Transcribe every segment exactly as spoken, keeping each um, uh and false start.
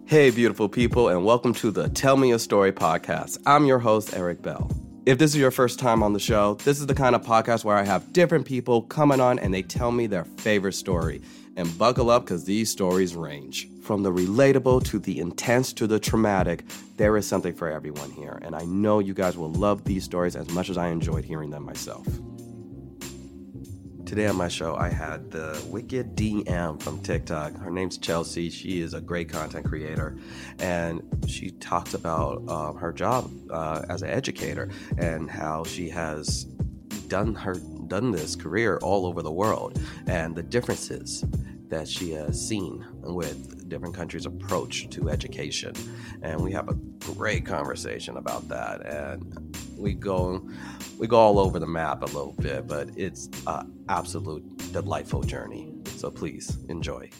Hey, beautiful people, and welcome to the Tell Me a Story podcast. I'm your host, Eric Bell. If this is your first time on the show, this is the kind of podcast where I have different people coming on and they tell me their favorite story. And buckle up because these stories range. From the relatable to the intense to the traumatic, there is something for everyone here. And I know you guys will love these stories as much as I enjoyed hearing them myself. Today on my show, I had the Wicked D M from TikTok. Her name's Chelsea. She is a great content creator, and she talks about uh, her job uh, as an educator and how she has done her done this career all over the world and the differences that she has seen with different countries' approach to education. And we have a great conversation about that. And we go we go all over the map a little bit, but it's an absolute delightful journey. So please enjoy.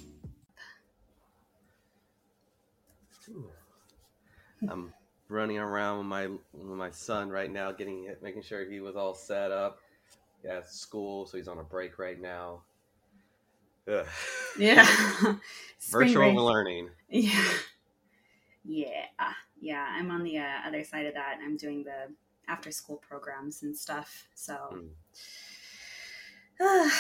I'm running around with my with my son right now, getting making sure he was all set up. Yeah, at school, so he's on a break right now. Ugh. Yeah. Virtual break. learning. Yeah. Yeah. Yeah. I'm on the uh, other side of that. I'm doing the after school programs and stuff. So mm. uh,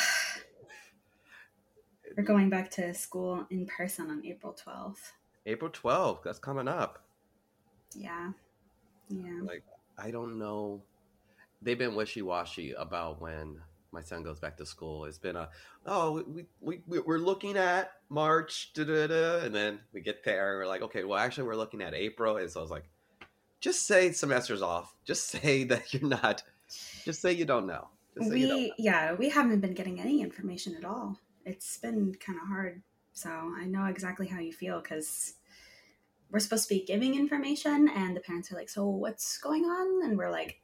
we're going back to school in person on April twelfth. April twelfth. That's coming up. Yeah. Yeah. Like, I don't know. They've been wishy-washy about when my son goes back to school. It's been a, oh, we, we, we, we're looking at March, da, da, da, and then we get there and we're like, okay, well, actually, we're looking at April. And so I was like, just say semester's off. Just say that you're not, just say you don't know. Just say we, you don't know. Yeah, we haven't been getting any information at all. It's been kind of hard. So I know exactly how you feel because we're supposed to be giving information and the parents are like, so what's going on? And we're like,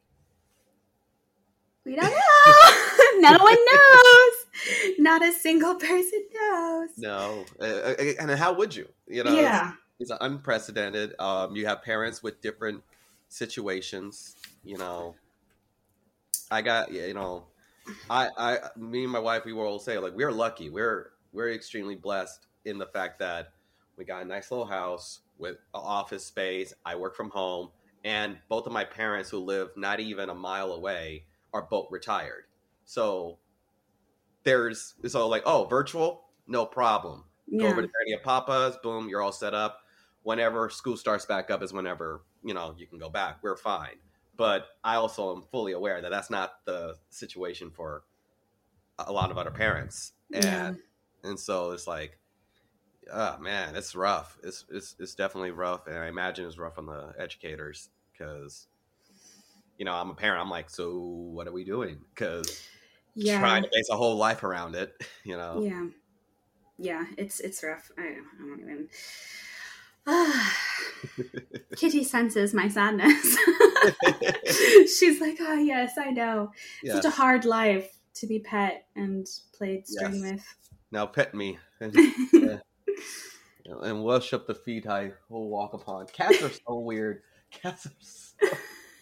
we don't know. No one knows. Not a single person knows. No. Uh, and how would you? You know, yeah. It's, it's unprecedented. Um, you have parents with different situations. You know, I got, you know, I, I, me and my wife, we will all say, like, we're lucky. We're, we're extremely blessed in the fact that we got a nice little house with office space. I work from home. And both of my parents who live not even a mile away are both retired. So there's, so like, oh, virtual, no problem. Yeah. Go over to Granny and Papa's, boom, you're all set up. Whenever school starts back up is whenever, you know, you can go back. We're fine. But I also am fully aware that that's not the situation for a lot of other parents. And, yeah. and so it's like, oh man, it's rough. It's, it's, it's definitely rough. And I imagine it's rough on the educators because, you know, I'm a parent. I'm like, so what are we doing? Because yeah. trying to base a whole life around it, you know. Yeah, yeah, it's it's rough. I, I don't even. Ah. Kitty senses my sadness. She's like, oh yes, I know. Yes. Such a hard life to be pet and played string yes. with. Now pet me and, uh, and worship the feet I will walk upon. Cats are so weird. Cats are so.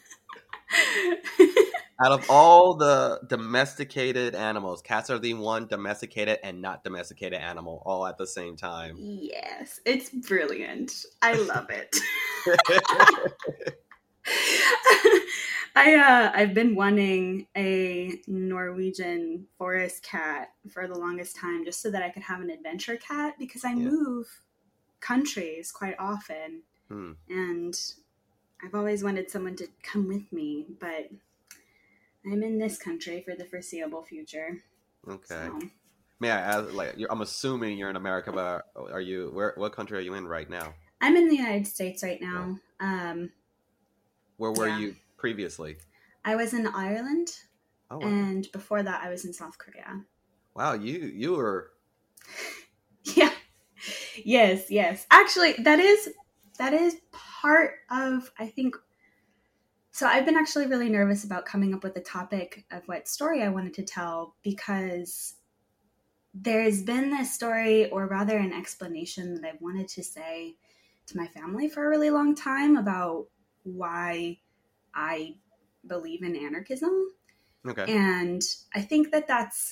Out of all the domesticated animals, cats are the one domesticated and not domesticated animal all at the same time. Yes, it's brilliant. I love it. I uh, I've been wanting a Norwegian forest cat for the longest time, just so that I could have an adventure cat because I yeah. move countries quite often, hmm. and I've always wanted someone to come with me, but I'm in this country for the foreseeable future. Okay. So. May I ask, like, I'm assuming you're in America, but are you, where, what country are you in right now? I'm in the United States right now. Yeah. Um, where were yeah. you previously? I was in Ireland. Oh, wow. And before that, I was in South Korea. Wow, you, you were... yeah. Yes, yes. Actually, that is, that is part of, I think... So I've been actually really nervous about coming up with a topic of what story I wanted to tell because there's been this story, or rather an explanation that I've wanted to say to my family for a really long time about why I believe in anarchism. Okay. And I think that that's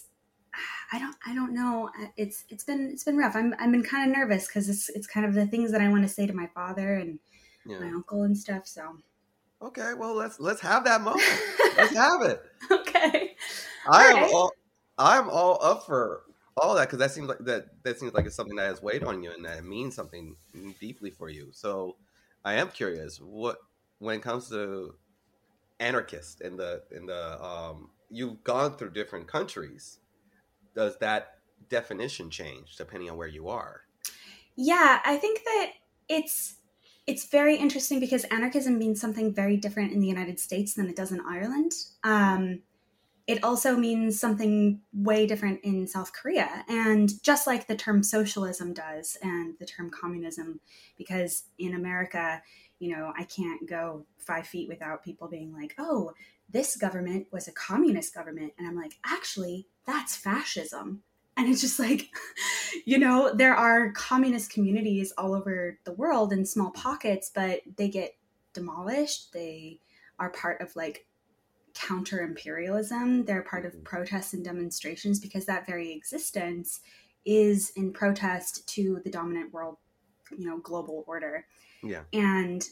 I don't I don't know. It's it's been it's been rough. I'm I've been kind of nervous because it's it's kind of the things that I want to say to my father and Yeah. my uncle and stuff. So okay, well let's let's have that moment. Let's have it. Okay. I all am right. all I'm all up for all that because that seems like that that seems like it's something that has weighed on you and that it means something deeply for you. So I am curious what when it comes to anarchist in the in the um you've gone through different countries. Does that definition change depending on where you are? Yeah, I think that it's it's very interesting because anarchism means something very different in the United States than it does in Ireland. Um, it also means something way different in South Korea, and just like the term socialism does and the term communism, because in America, you know, I can't go five feet without people being like, "Oh, this government was a communist government," and I'm like, "Actually, that's fascism." And it's just like, you know, there are communist communities all over the world in small pockets, but they get demolished. They are part of like counter imperialism. They're part of protests and demonstrations because that very existence is in protest to the dominant world, you know, global order. Yeah. And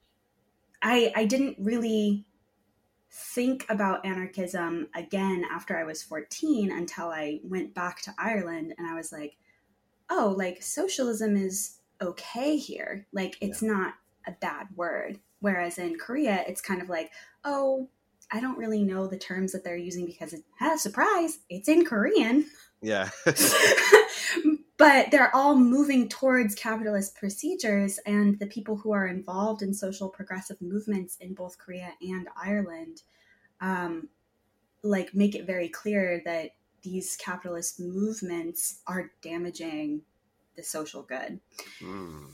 I I didn't really think about anarchism again after I was fourteen until I went back to Ireland and I was like, oh, like socialism is okay here. Like it's Yeah. not a bad word. Whereas in Korea, it's kind of like, oh, I don't really know the terms that they're using because it has surprise, it's in Korean. Yeah. But they're all moving towards capitalist procedures, and the people who are involved in social progressive movements in both Korea and Ireland, um, like make it very clear that these capitalist movements are damaging the social good. Mm.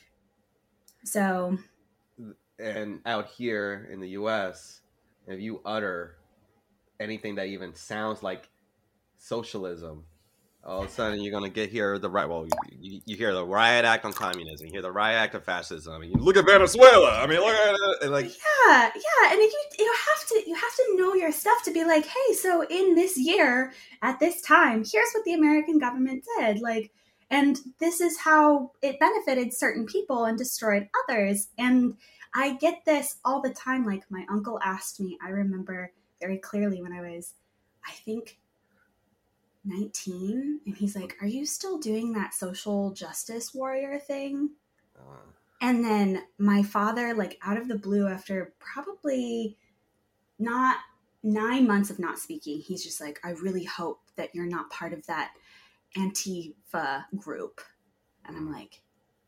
So, And out here in the U S, if you utter anything that even sounds like socialism, all of a sudden you're gonna get here the right. Well, you, you hear the riot act on communism, you hear the riot act of fascism. I mean, you look at Venezuela. I mean, look at it. And like, yeah, yeah, and if you you have to you have to know your stuff to be like, hey, so in this year at this time, here's what the American government did, like, and this is how it benefited certain people and destroyed others. And I get this all the time. Like my uncle asked me, I remember very clearly when I was, I think, nineteen, and he's like, are you still doing that social justice warrior thing? uh, And then my father, like out of the blue, after probably not nine months of not speaking, he's just like, I really hope that you're not part of that Antifa group. And I'm like,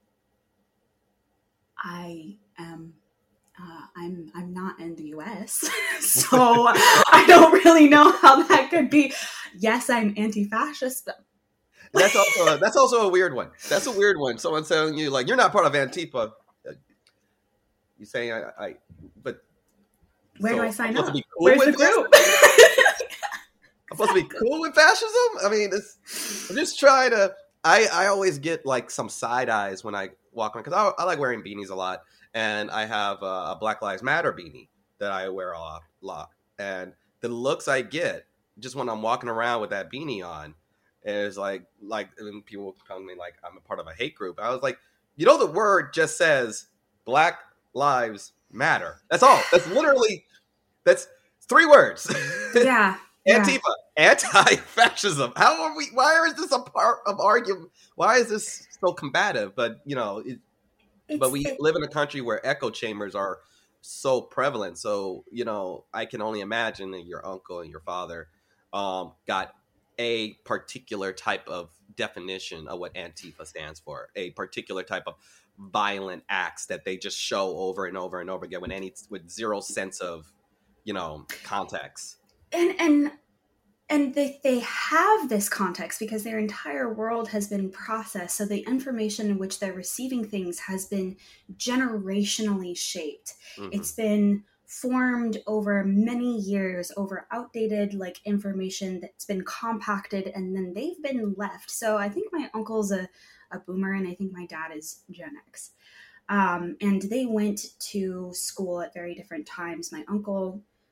I am uh, I'm I'm not in the U S, so I don't really know how that could be. Yes, I'm anti-fascist, but that's also a, that's also a weird one. That's a weird one. Someone telling you like you're not part of Antifa. You saying I, I but where so do I sign I'm up? to be cool Where's with the group? I'm supposed to be cool with fascism. I mean, it's, I'm just trying to. I I always get like some side eyes when I walk around because I, I like wearing beanies a lot, and I have a, a Black Lives Matter beanie that I wear a lot, lot. And the looks I get just when I'm walking around with that beanie on is like like and people telling me like I'm a part of a hate group. I was like, you know, the word just says Black Lives Matter. That's all. That's literally that's three words. Yeah. Yeah. Antifa, anti-fascism. How are we? Why is this a part of argument? Why is this so combative? But you know, it, but we it, live in a country where echo chambers are so prevalent. So you know, I can only imagine that your uncle and your father um, got a particular type of definition of what Antifa stands for, a particular type of violent acts that they just show over and over and over again with any with zero sense of you know context. and and and they they have this context because their entire world has been processed, so the information in which they're receiving things has been generationally shaped. Mm-hmm. It's been formed over many years, over outdated like information that's been compacted, and then they've been left. So I think my uncle's a, a boomer, and I think my dad is Gen X. Um, and they went to school at very different times. My uncle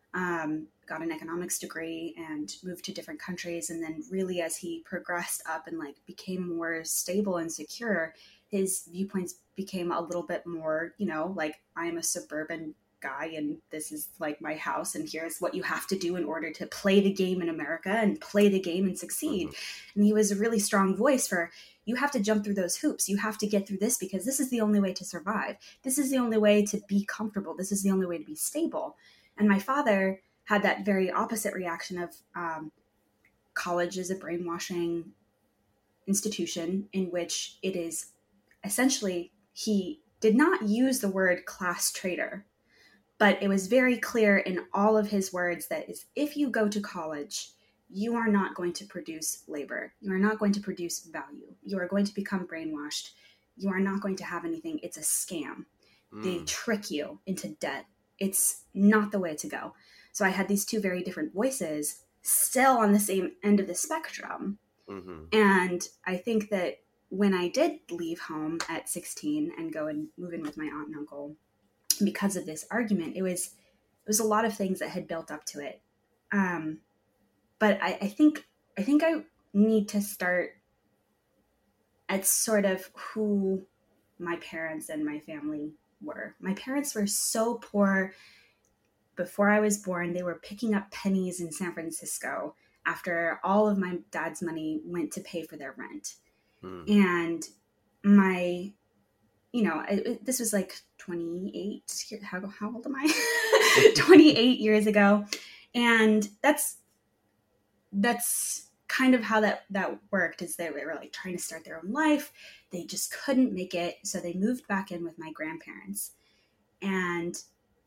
um, got an economics degree and moved to different countries. And then really as he progressed up and like became more stable and secure, his viewpoints became a little bit more, you know, like I'm a suburban guy and this is like my house and here's what you have to do in order to play the game in America and play the game and succeed. Mm-hmm. And he was a really strong voice for, you have to jump through those hoops. You have to get through this because this is the only way to survive. This is the only way to be comfortable. This is the only way to be stable. And my father had that very opposite reaction of um, college is a brainwashing institution in which it is essentially, he did not use the word class traitor, but it was very clear in all of his words that is, if you go to college, you are not going to produce labor. You are not going to produce value. You are going to become brainwashed. You are not going to have anything. It's a scam. Mm. They trick you into debt. It's not the way to go. So I had these two very different voices still on the same end of the spectrum. Mm-hmm. And I think that when I did leave home at sixteen and go and move in with my aunt and uncle, because of this argument, it was it was a lot of things that had built up to it. Um, but I, I think I think I need to start at sort of who my parents and my family were. My parents were so poor. Before I was born, they were picking up pennies in San Francisco after all of my dad's money went to pay for their rent. Mm. And my, you know, it, it, this was like twenty-eight, how, how old am I? twenty-eight years ago. And that's, that's kind of how that, that worked, is they were like trying to start their own life. They just couldn't make it. So they moved back in with my grandparents. And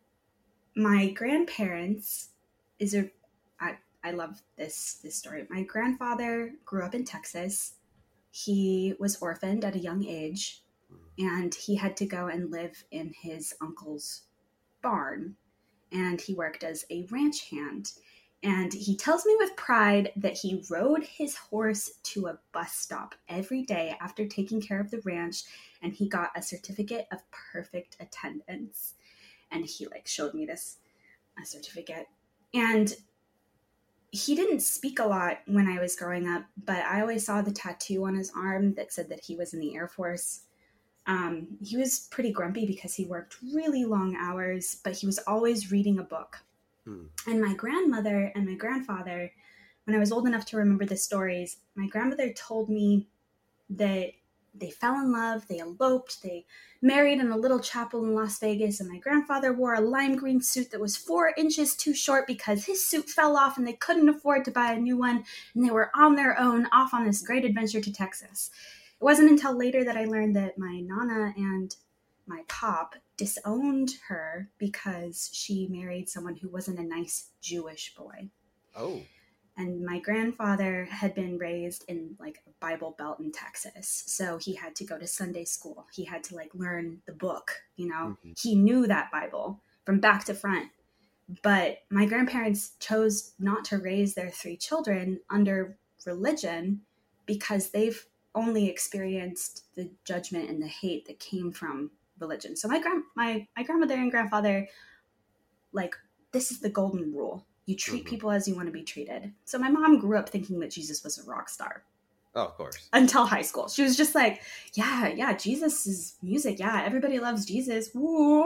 my grandparents is a, I, I love this, this story. My grandfather grew up in Texas. He was orphaned at a young age, and he had to go and live in his uncle's barn, and he worked as a ranch hand. And he tells me with pride that he rode his horse to a bus stop every day after taking care of the ranch, and he got a certificate of perfect attendance. And he like showed me this a certificate. And he didn't speak a lot when I was growing up, but I always saw the tattoo on his arm that said that he was in the Air Force. Um, he was pretty grumpy because he worked really long hours, but he was always reading a book. Hmm. And my grandmother and my grandfather, when I was old enough to remember the stories, my grandmother told me that they fell in love, they eloped, they married in a little chapel in Las Vegas, and my grandfather wore a lime green suit that was four inches too short because his suit fell off and they couldn't afford to buy a new one, and they were on their own off on this great adventure to Texas. It wasn't until later that I learned that my Nana and my pop disowned her because she married someone who wasn't a nice Jewish boy. Oh. And my grandfather had been raised in like a Bible Belt in Texas. So he had to go to Sunday school. He had to like learn the book, you know, mm-hmm. He knew that Bible from back to front. But my grandparents chose not to raise their three children under religion because they've only experienced the judgment and the hate that came from religion. So my grand, my, my grandmother and grandfather, like, this is the golden rule. You treat mm-hmm. people as you want to be treated. So my mom grew up thinking that Jesus was a rock star. Oh, of course. Until high school. She was just like, yeah, yeah, Jesus is music. Yeah, everybody loves Jesus. Woo.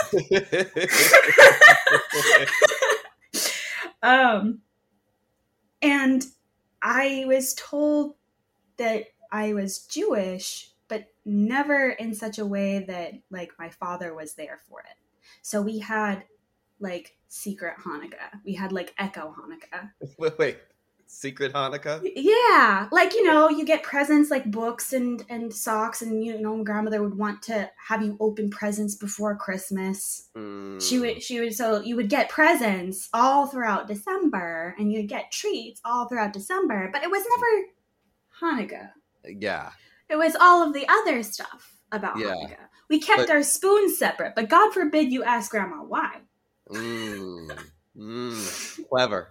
um, and I was told that I was Jewish, but never in such a way that like my father was there for it. So we had like secret Hanukkah. We had like Echo Hanukkah. Wait, wait. Secret Hanukkah? Yeah. Like, you know, you get presents like books and, and socks, and, you know, grandmother would want to have you open presents before Christmas. Mm. She would, she would, so you would get presents all throughout December, and you'd get treats all throughout December, but it was never Hanukkah. Yeah. It was all of the other stuff about yeah. Hanukkah. We kept but, our spoons separate, but God forbid you ask grandma why. Mm, mm, clever.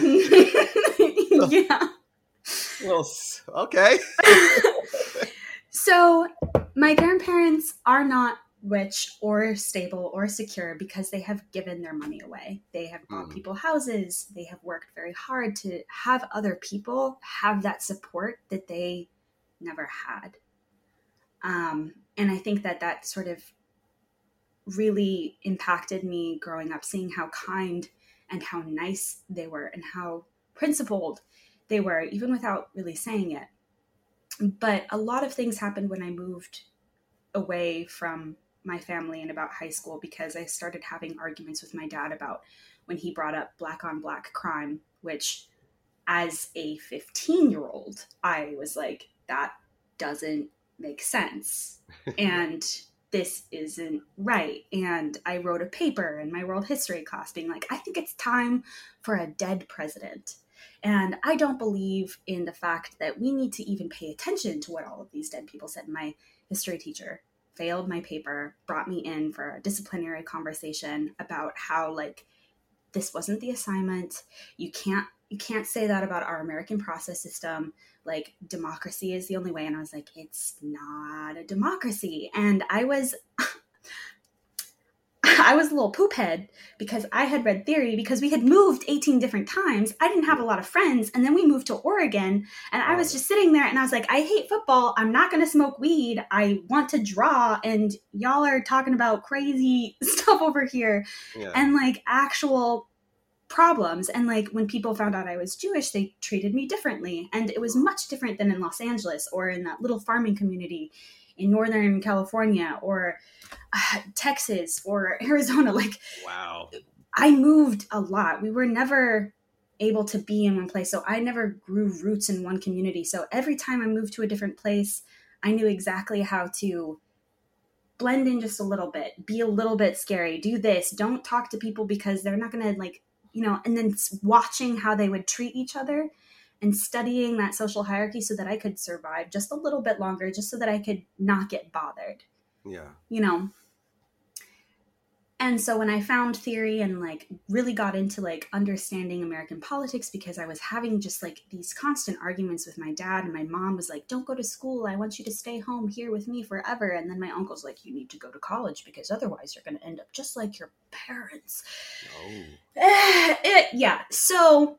Yeah. Well, okay. So my grandparents are not rich or stable or secure because they have given their money away. They have bought Mm. people houses. They have worked very hard to have other people have that support that they never had. Um, and I think that that sort of really impacted me growing up, seeing how kind and how nice they were and how principled they were, even without really saying it. But a lot of things happened when I moved away from my family in about high school, because I started having arguments with my dad about when he brought up black on black crime, which as a fifteen year old, I was like, that doesn't make sense. And this isn't right. And I wrote a paper in my world history class being like, I think it's time for a dead president. And I don't believe in the fact that we need to even pay attention to what all of these dead people said. My history teacher failed my paper, brought me in for a disciplinary conversation about how, like, this wasn't the assignment. You can't you can't say that about our American process system. Like, democracy is the only way. And I was like, it's not a democracy. And I was I was a little poop head because I had read theory, because we had moved eighteen different times. I didn't have a lot of friends. And then we moved to Oregon, and I was just sitting there and I was like, I hate football. I'm not going to smoke weed. I want to draw. And y'all are talking about crazy stuff over here. Yeah. And like actual problems. And like when people found out I was Jewish, they treated me differently. And it was much different than in Los Angeles or in that little farming community in Northern California or uh, Texas or Arizona. Like, wow. I moved a lot. We were never able to be in one place. So I never grew roots in one community. So every time I moved to a different place, I knew exactly how to blend in just a little bit, be a little bit scary, do this, don't talk to people because they're not going to, like, you know, and then watching how they would treat each other and studying that social hierarchy so that I could survive just a little bit longer, just so that I could not get bothered. Yeah. You know? And so when I found theory and like really got into like understanding American politics, because I was having just like these constant arguments with my dad, and my mom was like, don't go to school. I want you to stay home here with me forever. And then my uncle's like, you need to go to college because otherwise you're going to end up just like your parents. Oh. It, yeah. So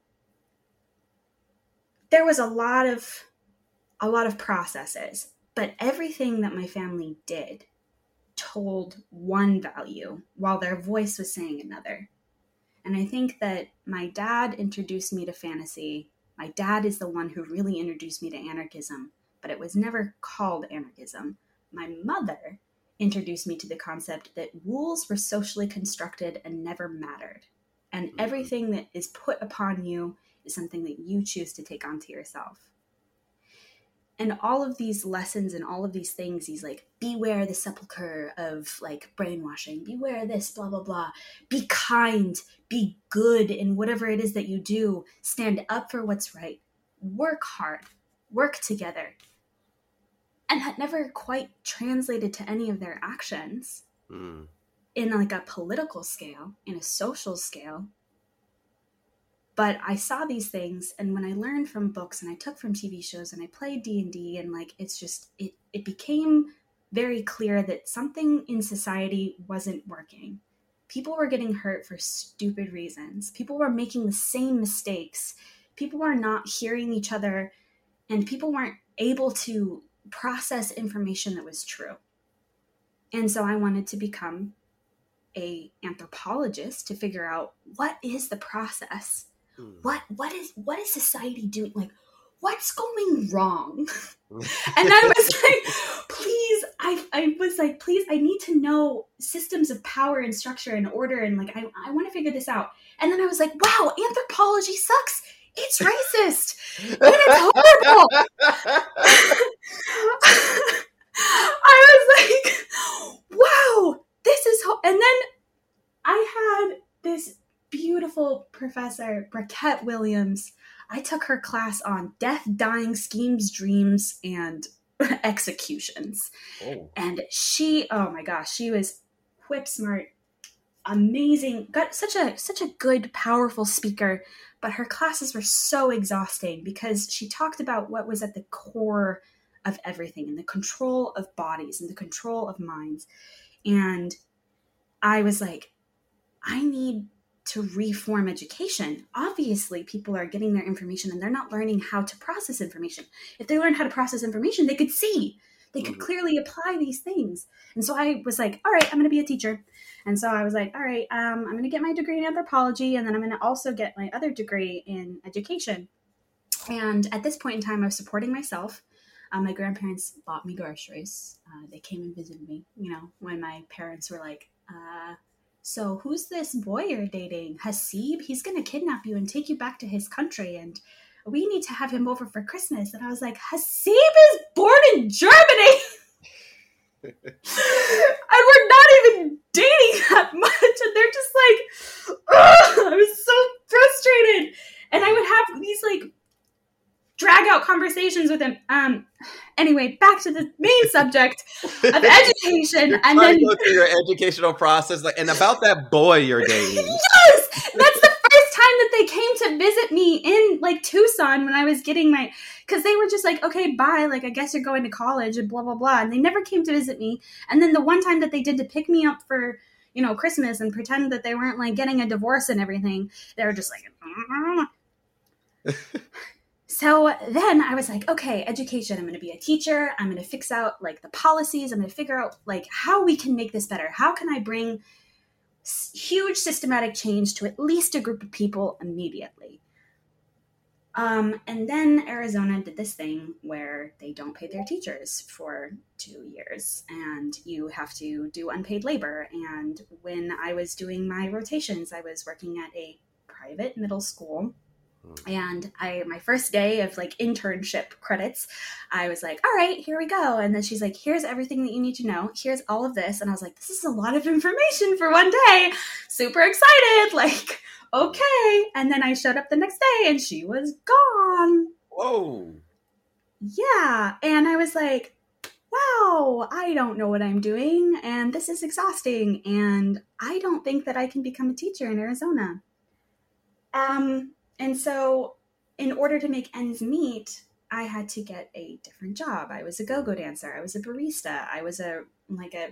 there was a lot of, a lot of processes, but everything that my family did told one value while their voice was saying another. And I think that my dad introduced me to fantasy. My dad is the one who really introduced me to anarchism, but it was never called anarchism. My mother introduced me to the concept that rules were socially constructed and never mattered. And everything that is put upon you is something that you choose to take onto yourself. And all of these lessons and all of these things, he's like, beware the sepulcher of like brainwashing, beware this, blah, blah, blah. Be kind, be good in whatever it is that you do. Stand up for what's right. Work hard, work together. And that never quite translated to any of their actions Mm. in like a political scale, in a social scale. But I saw these things, and when I learned from books and I took from T V shows and I played D and D, and like it's just it it became very clear that something in society wasn't working. People were getting hurt for stupid reasons. People were making the same mistakes. People were not hearing each other, and people weren't able to process information that was true. And so I wanted to become a anthropologist to figure out what is the process. What what is what is society doing? Like, what's going wrong? And I was like, please, I I was like, please, I need to know systems of power and structure and order, and like I, I want to figure this out. And then I was like, wow, anthropology sucks. It's racist. And it's horrible. I was like, wow, this is ho-. And then I had this beautiful professor, Brackett Williams. I took her class on death, dying, schemes, dreams, and executions. Oh. And she, oh my gosh, she was whip smart, amazing, got such a such a good, powerful speaker. But her classes were so exhausting because she talked about what was at the core of everything and the control of bodies and the control of minds. And I was like, I need to reform education. Obviously, people are getting their information and they're not learning how to process information. If they learned how to process information, they could see. They could clearly apply these things. And so I was like, all right, I'm going to be a teacher. And so I was like, all right, um, I'm going to get my degree in anthropology, and then I'm going to also get my other degree in education. And at this point in time, I was supporting myself. Um, my grandparents bought me groceries. Uh, they came and visited me, you know, when my parents were like, uh, so who's this boy you're dating? Hasib? He's going to kidnap you and take you back to his country. And we need to have him over for Christmas. And I was like, Hasib is born in Germany. And we're not even dating that much. And they're just like, ugh! I was so frustrated. And I would have these like drag out conversations with him. Um, anyway, back to the main subject of education. And then go through your educational process, like, and about that boy you're dating. Yes, that's the first time that they came to visit me in like Tucson when I was getting my, because they were just like, okay, bye. Like, I guess you're going to college and blah, blah, blah. And they never came to visit me. And then the one time that they did to pick me up for, you know, Christmas and pretend that they weren't like getting a divorce and everything, they were just like, so then I was like, okay, education, I'm going to be a teacher. I'm going to fix out like the policies. I'm going to figure out like how we can make this better. How can I bring s- huge systematic change to at least a group of people immediately? Um, and then Arizona did this thing where they don't pay their teachers for two years and you have to do unpaid labor. And when I was doing my rotations, I was working at a private middle school. And I, my first day of like internship credits, I was like, all right, here we go. And then she's like, here's everything that you need to know. Here's all of this. And I was like, this is a lot of information for one day. Super excited. Like, okay. And then I showed up the next day and she was gone. Whoa. Yeah. And I was like, wow, I don't know what I'm doing. And this is exhausting. And I don't think that I can become a teacher in Arizona. Um, And so in order to make ends meet, I had to get a different job. I was a go-go dancer. I was a barista. I was a, like a,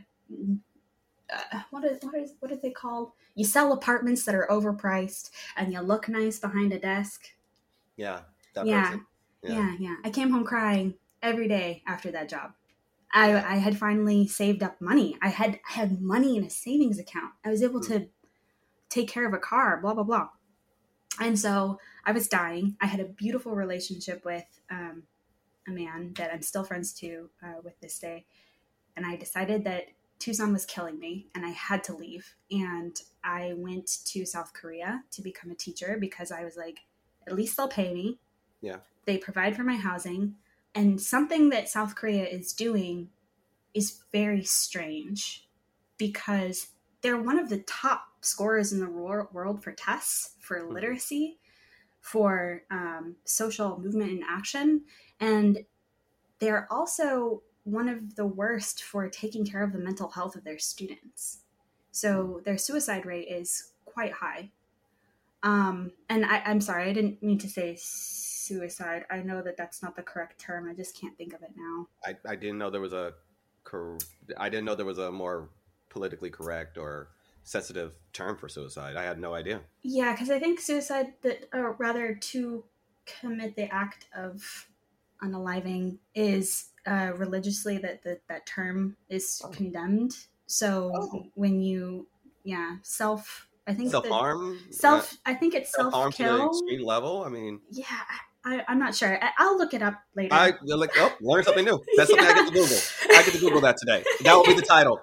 uh, what is, what is, what are they called? You sell apartments that are overpriced and you look nice behind a desk. Yeah. That Yeah. person. Yeah. Yeah. Yeah. I came home crying every day after that job. I, I had finally saved up money. I had, I had money in a savings account. I was able mm. to take care of a car, blah, blah, blah. And so I was dying. I had a beautiful relationship with um, a man that I'm still friends to uh, with this day. And I decided that Tucson was killing me and I had to leave. And I went to South Korea to become a teacher because I was like, at least they'll pay me. Yeah. They provide for my housing. And something that South Korea is doing is very strange because they're one of the top scorers in the world for tests, for literacy, for um, social movement and action. And they're also one of the worst for taking care of the mental health of their students. So their suicide rate is quite high. Um, and I, I'm sorry, I didn't mean to say suicide. I know that that's not the correct term. I just can't think of it now. I, I didn't know there was a, I didn't know there was a more politically correct or sensitive term for suicide. I had no idea. Yeah, because I think suicide, that, or rather to commit the act of unaliving, is uh, religiously that that that term is oh. condemned. So oh. when you, yeah, self, I think self harm, self, I think it's self harm kill to the extreme level. I mean, yeah. I, I'm not sure. I, I'll look it up later. I like, oh, learn something new. That's something yeah. I get to Google. I get to Google that today. That will be the title.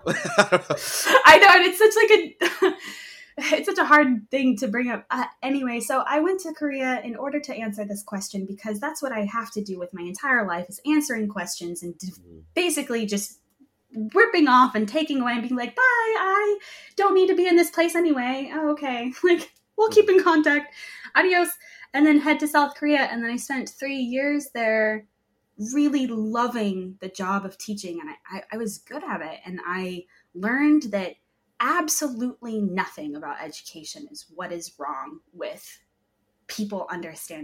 I know, and it's such like a, it's such a hard thing to bring up. Uh, anyway, so I went to Korea in order to answer this question because that's what I have to do with my entire life is answering questions and mm-hmm. basically just ripping off and taking away and being like, bye, I don't need to be in this place anyway. Oh, okay. Like, we'll mm-hmm. keep in contact. Adios. And then head to South Korea. And then I spent three years there really loving the job of teaching. And I, I, I was good at it. And I learned that absolutely nothing about education is what is wrong with people understanding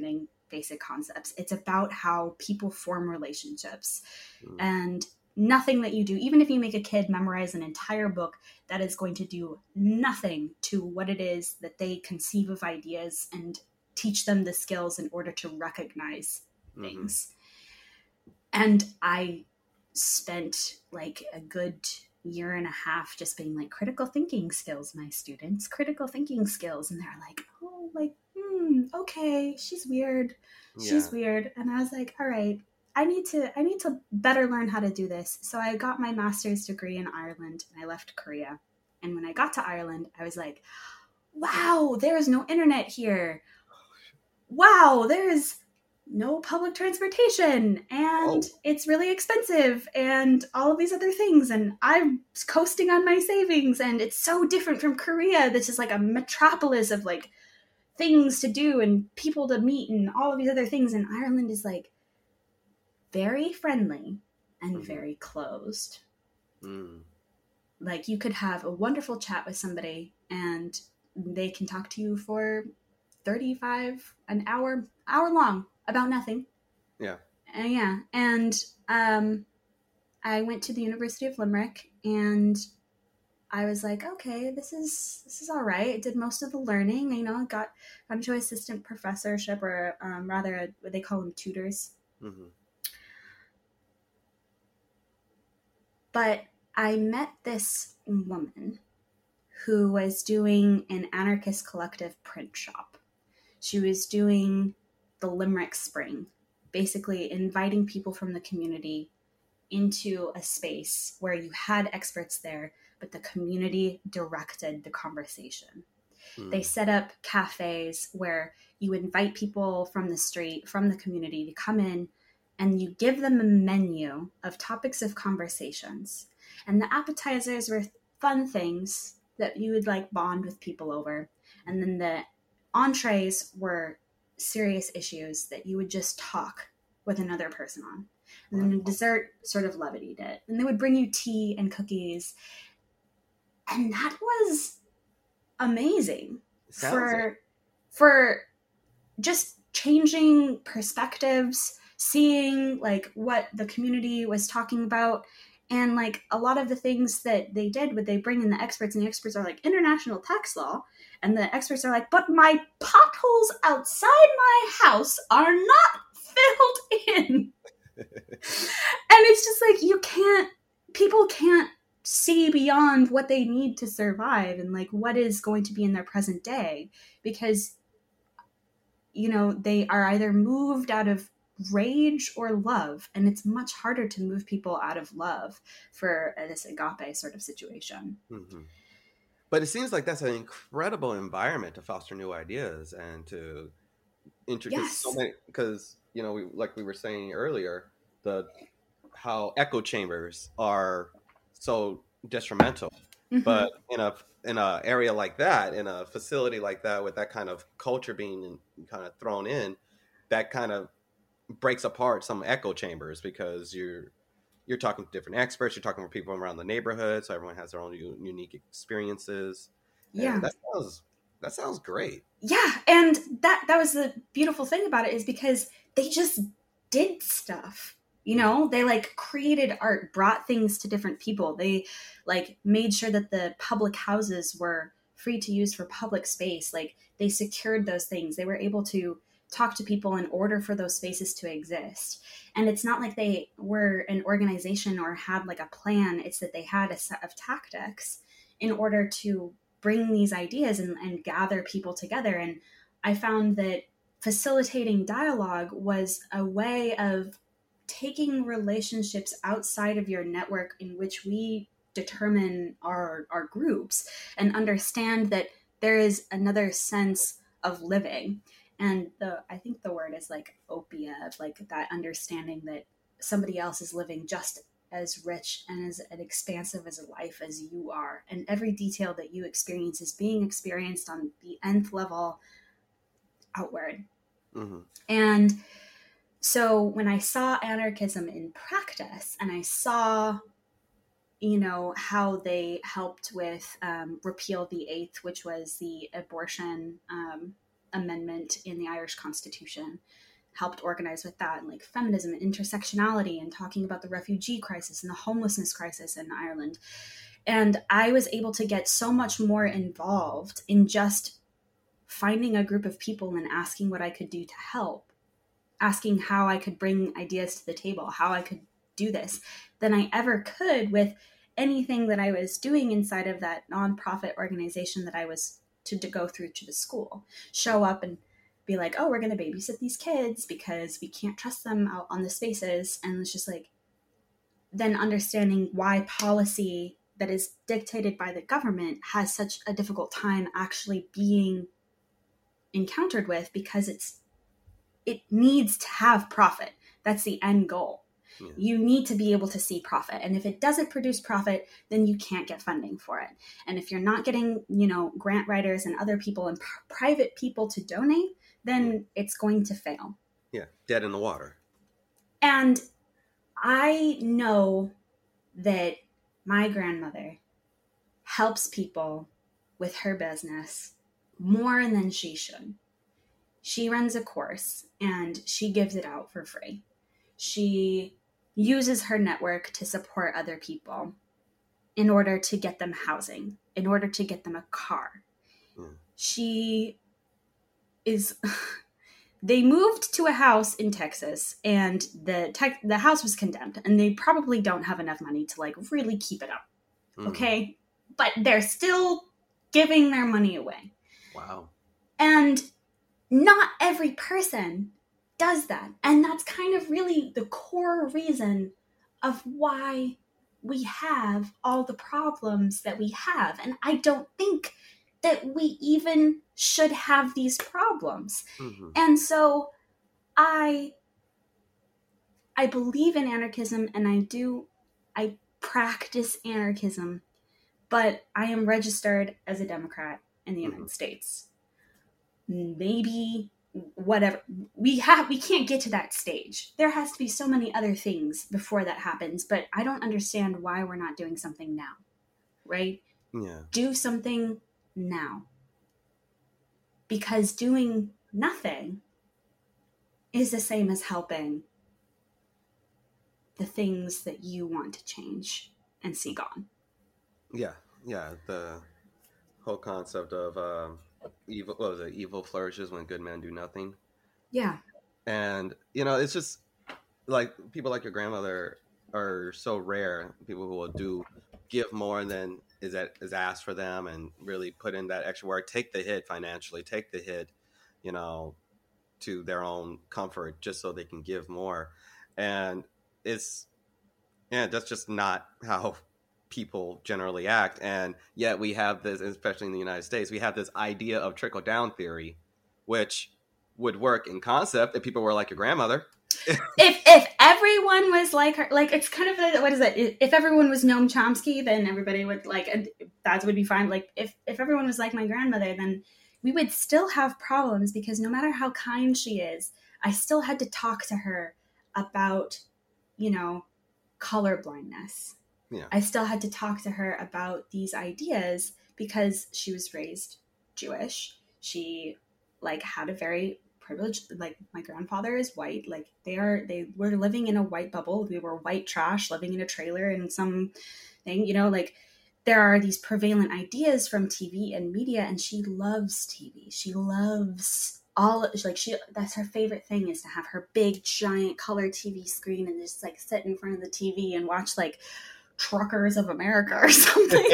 basic concepts. It's about how people form relationships. Mm. And nothing that you do, even if you make a kid memorize an entire book, that is going to do nothing to what it is that they conceive of ideas and teach them the skills in order to recognize Mm-hmm. things. And I spent like a good year and a half just being like, critical thinking skills, my students, critical thinking skills. And they're like, oh, like, hmm, okay, she's weird. She's Yeah. weird. And I was like, all right, I need to, I need to better learn how to do this. So I got my master's degree in Ireland and I left Korea. And when I got to Ireland, I was like, wow, there's no internet here. Wow, there's no public transportation and Oh. it's really expensive and all of these other things. And I'm coasting on my savings and it's so different from Korea. This is like a metropolis of like things to do and people to meet and all of these other things. And Ireland is like very friendly and Mm-hmm. very closed. Mm. Like you could have a wonderful chat with somebody and they can talk to you for thirty-five, an hour, hour long about nothing. Yeah. And yeah. And um, I went to the University of Limerick and I was like, okay, this is, this is all right. I did most of the learning, you know, got, got into assistant professorship or um, rather what they call them tutors. Mm-hmm. But I met this woman who was doing an anarchist collective print shop. She was doing the Limerick Spring, basically inviting people from the community into a space where you had experts there, but the community directed the conversation. Mm. They set up cafes where you invite people from the street, from the community to come in, and you give them a menu of topics of conversations. And the appetizers were fun things that you would like bond with people over. And then the entrees were serious issues that you would just talk with another person on. And then the dessert sort of levitied it. And they would bring you tea and cookies. And that was amazing for, it. for just changing perspectives, seeing like what the community was talking about. And like a lot of the things that they did would they bring in the experts, and the experts are like international tax law. And the experts are like, but my potholes outside my house are not filled in. And it's just like, you can't, people can't see beyond what they need to survive and like what is going to be in their present day, because, you know, they are either moved out of rage or love, and it's much harder to move people out of love for this agape sort of situation. Mm-hmm. But it seems like that's an incredible environment to foster new ideas and to introduce Yes. so many, because, you know, we, like we were saying earlier, the how echo chambers are so detrimental. Mm-hmm. But in a in a area like that, in a facility like that, with that kind of culture being kind of thrown in, that kind of breaks apart some echo chambers, because you're you're talking to different experts, you're talking to people around the neighborhood, so everyone has their own u- unique experiences. Yeah, and that sounds that sounds great. Yeah, and that that was the beautiful thing about it, is because they just did stuff. You know, they like created art, brought things to different people. They like made sure that the public houses were free to use for public space. Like they secured those things. They were able to talk to people in order for those spaces to exist. And it's not like they were an organization or had like a plan. It's that they had a set of tactics in order to bring these ideas and, and gather people together. And I found that facilitating dialogue was a way of taking relationships outside of your network in which we determine our, our groups, and understand that there is another sense of living. And the I think the word is like opia, like that understanding that somebody else is living just as rich and as expansive as a life as you are. And every detail that you experience is being experienced on the nth level outward. Mm-hmm. And so when I saw anarchism in practice, and I saw, you know, how they helped with um, repeal the eighth, which was the abortion um, amendment in the Irish Constitution, helped organize with that, and like feminism and intersectionality and talking about the refugee crisis and the homelessness crisis in Ireland. And I was able to get so much more involved in just finding a group of people and asking what I could do to help, asking how I could bring ideas to the table, how I could do this, than I ever could with anything that I was doing inside of that nonprofit organization that I was to, to go through to the school. Show up and be like, oh, we're going to babysit these kids because we can't trust them out on the spaces. And it's just like, then understanding why policy that is dictated by the government has such a difficult time actually being encountered with, because it's, it needs to have profit. That's the end goal. Yeah. You need to be able to see profit. And if it doesn't produce profit, then you can't get funding for it. And if you're not getting, you know, grant writers and other people and pr- private people to donate, then it's going to fail. Yeah, dead in the water. And I know that my grandmother helps people with her business more than she should. She runs a course and she gives it out for free. She uses her network to support other people in order to get them housing, in order to get them a car. Mm. She is, they moved to a house in Texas, and the tech, the house was condemned, and they probably don't have enough money to like really keep it up. Mm. Okay. But they're still giving their money away. Wow. And not every person does that. And that's kind of really the core reason of why we have all the problems that we have. And I don't think that we even should have these problems. Mm-hmm. And so I I believe in anarchism, and I do I practice anarchism, but I am registered as a Democrat in the United mm-hmm. States. Maybe whatever we have, we can't get to that stage. There has to be so many other things before that happens, but I don't understand why we're not doing something now, right? Yeah. Do something now. Because doing nothing is the same as helping the things that you want to change and see gone. Yeah, yeah. The whole concept of um, evil, what was it? Evil flourishes when good men do nothing. Yeah. And, you know, it's just like people like your grandmother are so rare. People who will do give more than is that is asked for them and really put in that extra work, take the hit financially, take the hit, you know, to their own comfort just so they can give more. And it's, yeah, that's just not how people generally act. And yet we have this, especially in the United States, we have this idea of trickle down theory, which would work in concept if people were like your grandmother. if if everyone was like her, like it's kind of a, what is it? If everyone was Noam Chomsky, then everybody would like that would be fine. Like if if everyone was like my grandmother, then we would still have problems, because no matter how kind she is, I still had to talk to her about, you know, color blindness. Yeah. I still had to talk to her about these ideas because she was raised Jewish. She like had a very privileged, like my grandfather is white. Like they are, they were living in a white bubble. We were white trash living in a trailer in some thing, you know, like there are these prevalent ideas from T V and media, and she loves T V. She loves all, like she, that's her favorite thing, is to have her big giant color T V screen and just like sit in front of the T V and watch like Truckers of America or something.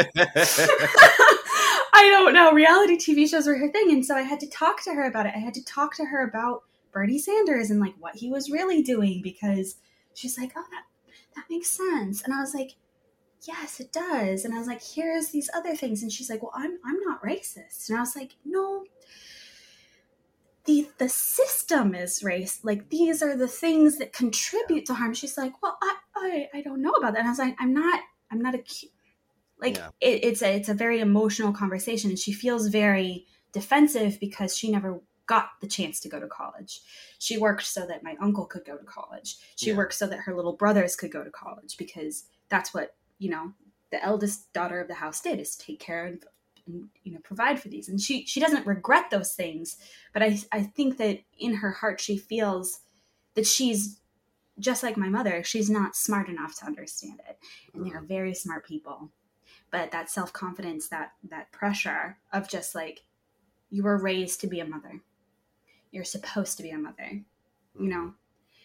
I don't know. Reality T V shows were her thing. And so I had to talk to her about it. I had to talk to her about Bernie Sanders and like what he was really doing, because she's like, oh, that, that makes sense. And I was like, yes, it does. And I was like, here's these other things. And she's like, well, I'm, I'm not racist. And I was like, no, the, the system is race. Like, these are the things that contribute to harm. She's like, well, I, I, I don't know about that. And I was like, I'm not, I'm not a, like, yeah. it, it's a, it's a very emotional conversation. And she feels very defensive because she never got the chance to go to college. She worked so that my uncle could go to college. She yeah. worked so that her little brothers could go to college, because that's what, you know, the eldest daughter of the house did, is take care and, and you know, provide for these. And she, she doesn't regret those things, but I, I think that in her heart, she feels that she's just like my mother, she's not smart enough to understand it. And Mm-hmm. they're very smart people. But that self-confidence, that that pressure of just like, you were raised to be a mother. You're supposed to be a mother, Mm-hmm. you know?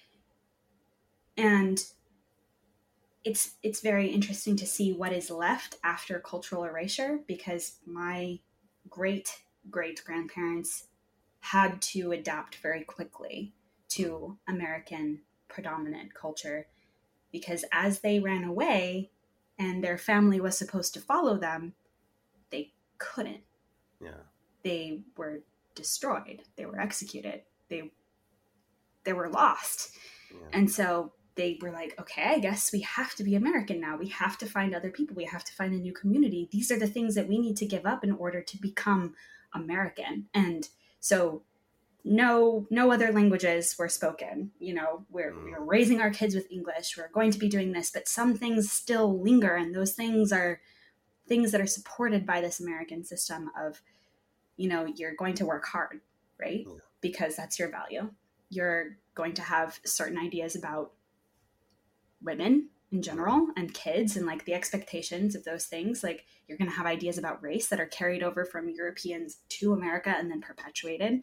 And it's it's very interesting to see what is left after cultural erasure, because my great great grandparents had to adapt very quickly to American predominant culture, because as they ran away and their family was supposed to follow them, they couldn't. Yeah. They were destroyed. They were executed. They they were lost. Yeah. And so they were like, okay, I guess we have to be American now. We have to find other people. We have to find a new community. These are the things that we need to give up in order to become American. And so no no other languages were spoken. You know, we're, Mm. we're raising our kids with English. We're going to be doing this, but some things still linger. And those things are things that are supported by this American system of, you know, you're going to work hard, right? Yeah. Because that's your value. You're going to have certain ideas about women in general and kids and like the expectations of those things. Like you're going to have ideas about race that are carried over from Europeans to America and then perpetuated.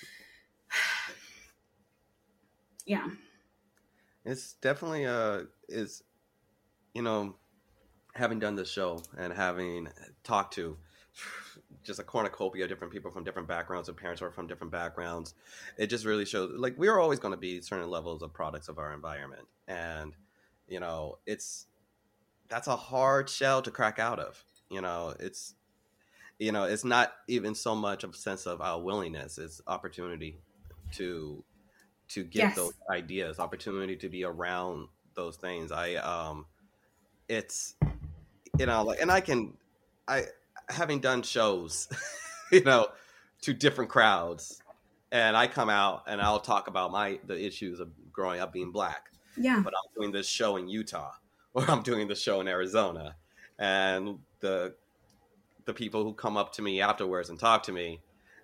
Yeah. It's definitely uh is you know, having done this show and having talked to just a cornucopia of different people from different backgrounds and parents who are from different backgrounds, it just really shows like we're always going to be certain levels of products of our environment. And, you know, it's that's a hard shell to crack out of. You know, it's you know, it's not even so much of a sense of our willingness, it's opportunity to to get Yes. those ideas, opportunity to be around those things. I um it's you know, like, and I can, I, having done shows, you know, to different crowds, and I come out and I'll talk about my, the issues of growing up being black, Yeah. but I'm doing this show in Utah, or I'm doing this show in Arizona, and the, the people who come up to me afterwards and talk to me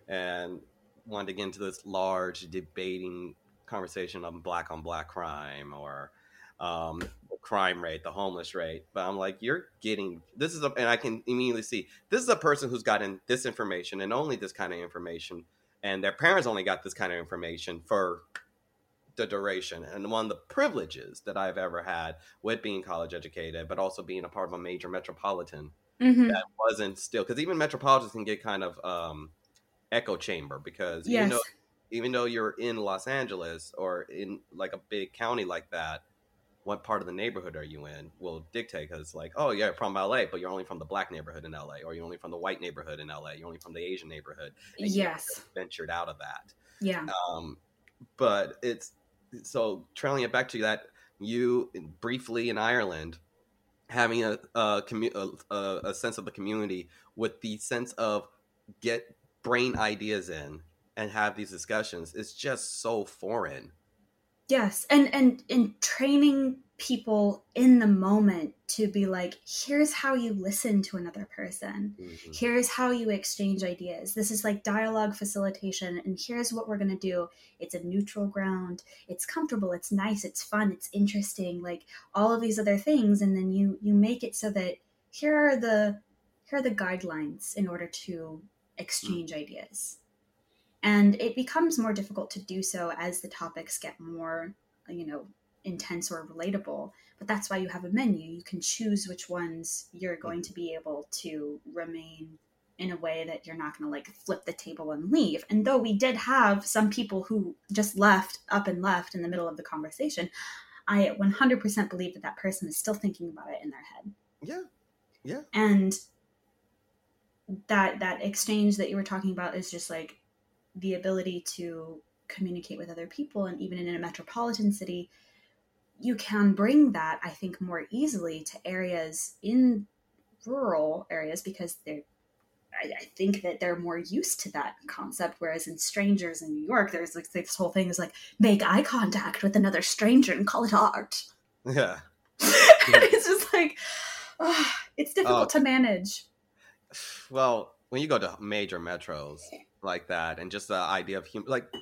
and want to get into this large debating conversation on black on black crime, or, um, crime rate, the homeless rate, but I'm like, you're getting this is a, and I can immediately see this is a person who's gotten this information and only this kind of information, and their parents only got this kind of information for the duration. And one of the privileges that I've ever had with being college educated, but also being a part of a major metropolitan, Mm-hmm. that wasn't still, because even metropolitans can get kind of um, echo chamber, because Yes. even though even though you're in Los Angeles or in like a big county like that, what part of the neighborhood are you in will dictate, because like, oh, yeah, you're from L A, but you're only from the black neighborhood in L A, or you're only from the white neighborhood in L A, you're only from the Asian neighborhood. And Yes. you ventured out of that. Yeah. Um, but it's, so trailing it back to that, you briefly in Ireland, having a, a, commu- a, a sense of the community with the sense of get brain ideas in and have these discussions is just so foreign. Yes, and and in training people in the moment to be like, here's how you listen to another person. Mm-hmm. Here's how you exchange ideas. This is like dialogue facilitation, and here's what we're going to do. It's a neutral ground. It's comfortable, it's nice, it's fun, it's interesting, like all of these other things, and then you you make it so that here are the here are the guidelines in order to exchange mm-hmm. ideas. And it becomes more difficult to do so as the topics get more, you know, intense or relatable. But that's why you have a menu. You can choose which ones you're going to be able to remain in a way that you're not going to like flip the table and leave. And though we did have some people who just left up and left in the middle of the conversation, I one hundred percent believe that that person is still thinking about it in their head. Yeah. Yeah. And that that exchange that you were talking about is just like, the ability to communicate with other people. And even in a metropolitan city, you can bring that, I think, more easily to areas in rural areas, because they're, I, I think that they're more used to that concept. Whereas in strangers in New York, there's like this whole thing is like, make eye contact with another stranger and call it art. Yeah. And it's just like, oh, it's difficult uh, to manage. Well, when you go to major metros like that, and just the idea of hum- like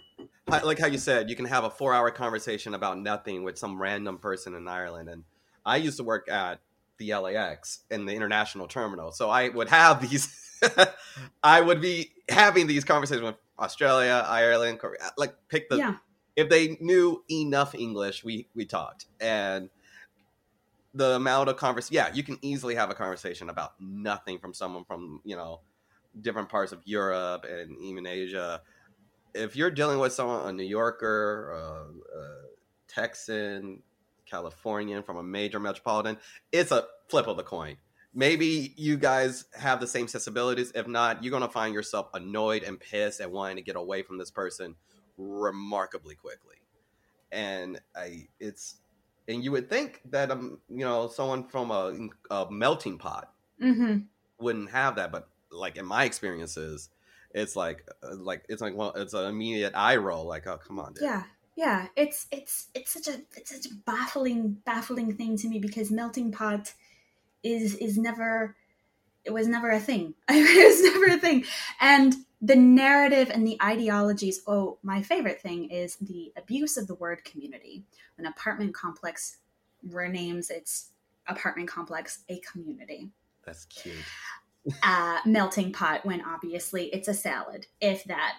I, like how you said, you can have a four-hour conversation about nothing with some random person in Ireland. And I used to work at the L A X in the international terminal, so I would have these. I would be having these conversations with Australia, Ireland, Korea. Like, pick the Yeah. if they knew enough English, we we talked, and the amount of conversation. Yeah, you can easily have a conversation about nothing from someone from you know different parts of Europe and even Asia. If you're dealing with someone, a New Yorker, uh, a Texan, Californian from a major metropolitan, it's a flip of the coin. Maybe you guys have the same sensibilities. If not, you're going to find yourself annoyed and pissed and wanting to get away from this person remarkably quickly. And I, it's, and you would think that um, you know, someone from a, a melting pot Mm-hmm. wouldn't have that, but like in my experiences, it's like like it's like well, it's an immediate eye roll. Like, oh, come on, dude. Yeah, yeah. It's it's it's such a it's such a baffling baffling thing to me because melting pot is is never it was never a thing. It was never a thing, and the narrative and the ideologies. Oh, my favorite thing is the abuse of the word community. An apartment complex renames its apartment complex a community. That's cute. Uh, melting pot when obviously it's a salad, if that.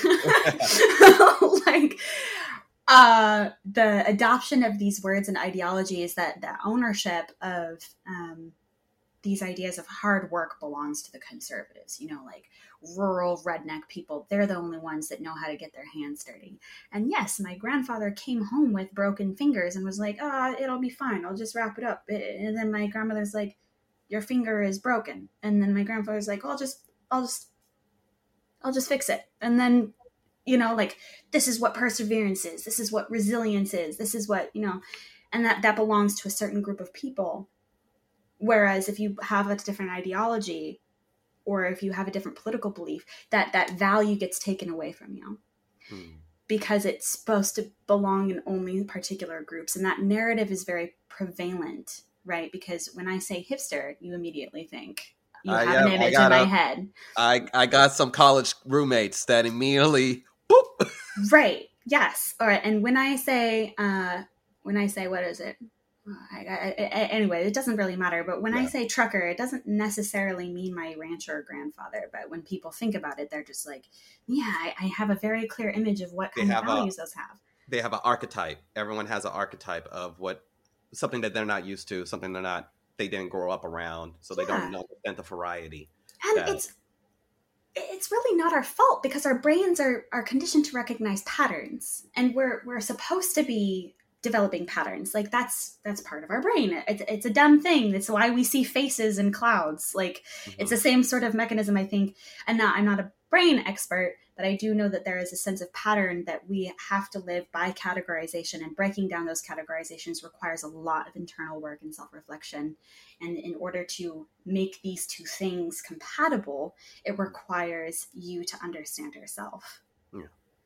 Like uh, the adoption of these words and ideologies, that the ownership of um, these ideas of hard work belongs to the conservatives. You know, like rural redneck people, they're the only ones that know how to get their hands dirty. And yes, my grandfather came home with broken fingers and was like, oh, it'll be fine, I'll just wrap it up. And then my grandmother's like, your finger is broken. And then my grandfather's like, oh, I'll just, I'll just, I'll just fix it. And then, you know, like, this is what perseverance is. This is what resilience is. This is what, you know, and that, that belongs to a certain group of people. Whereas if you have a different ideology or if you have a different political belief, that, that value gets taken away from you hmm. because it's supposed to belong in only particular groups. And that narrative is very prevalent. Right, because when I say hipster, you immediately think you have uh, yeah, an image in my a, head. I I got some college roommates that immediately, boop. Right. Yes. All right. And when I say, uh, when I say, what is it? I, I, I, anyway, it doesn't really matter. But when yeah. I say trucker, it doesn't necessarily mean my rancher grandfather. But when people think about it, they're just like, yeah, I, I have a very clear image of what kind of values a, those have. They have an archetype. Everyone has an archetype of what. Something that they're not used to, something they're not, they didn't grow up around, so they yeah. don't understand the variety. And that, it's it's really not our fault because our brains are, are conditioned to recognize patterns, and we're we're supposed to be developing patterns. Like that's that's part of our brain. It's it's a dumb thing. That's why we see faces in clouds. Like mm-hmm. it's the same sort of mechanism, I think. And now I'm not a brain expert, but I do know that there is a sense of pattern that we have to live by categorization, and breaking down those categorizations requires a lot of internal work and self-reflection. And in order to make these two things compatible, it requires you to understand yourself. Yeah.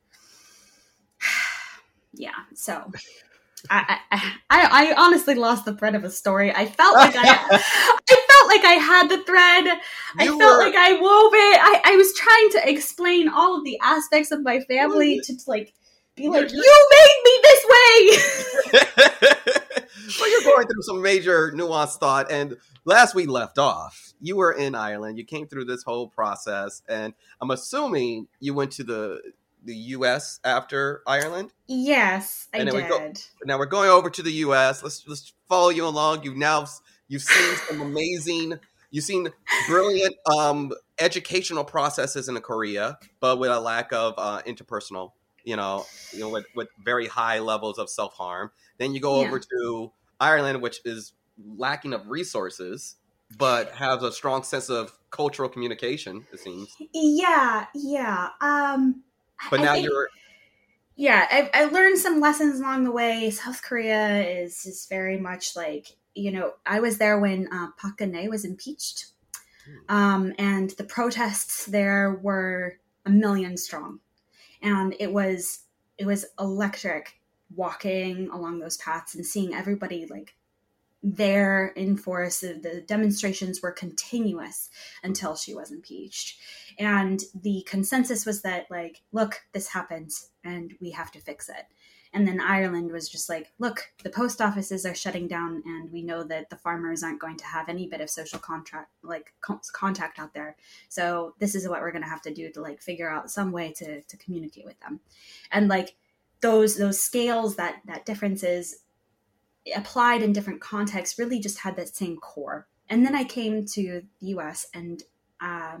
Yeah. So I, I, I honestly lost the thread of a story. I felt like I, I felt like I had the thread. You I felt were, like I wove it. I, I was trying to explain all of the aspects of my family to, to like be like, you made me this way. Well, you're going through some major nuanced thought. And last we left off, you were in Ireland. You came through this whole process, and I'm assuming you went to the. the U S after Ireland? Yes, I and did. We go, now we're going over to the U S. Let's let's follow you along. You've now you've seen some amazing, you've seen brilliant um, educational processes in Korea, but with a lack of uh, interpersonal, you know, you know, with, with very high levels of self-harm. Then you go yeah. over to Ireland, which is lacking of resources, but has a strong sense of cultural communication, it seems. Yeah, yeah. Um But now think, you're, yeah. I, I learned some lessons along the way. South Korea is is very much like, you know, I was there when uh, Park Geun-hye was impeached, um, and the protests there were a million strong, and it was it was electric walking along those paths and seeing everybody like there in force. The demonstrations were continuous until she was impeached. And the consensus was that, like, look, this happens and we have to fix it. And then Ireland was just like, look, the post offices are shutting down and we know that the farmers aren't going to have any bit of social contract, like co- contact out there. So this is what we're going to have to do to like figure out some way to, to communicate with them. And like those, those scales, that, that differences applied in different contexts really just had that same core. And then I came to the U S and uh,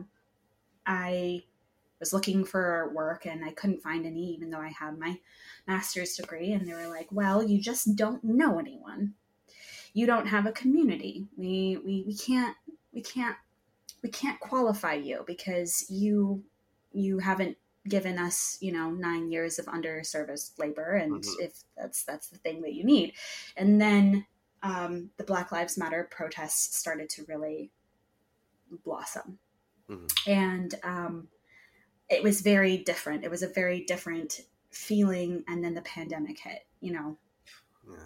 I was looking for work and I couldn't find any, even though I had my master's degree. And they were like, well, you just don't know anyone. You don't have a community. We, we, we can't, we can't, we can't qualify you because you, you haven't given us, you know, nine years of under-serviced labor. And mm-hmm. if that's, that's the thing that you need. And then um, the Black Lives Matter protests started to really blossom. Mm-hmm. And um, it was very different. It was a very different feeling. And then the pandemic hit, you know. Yeah.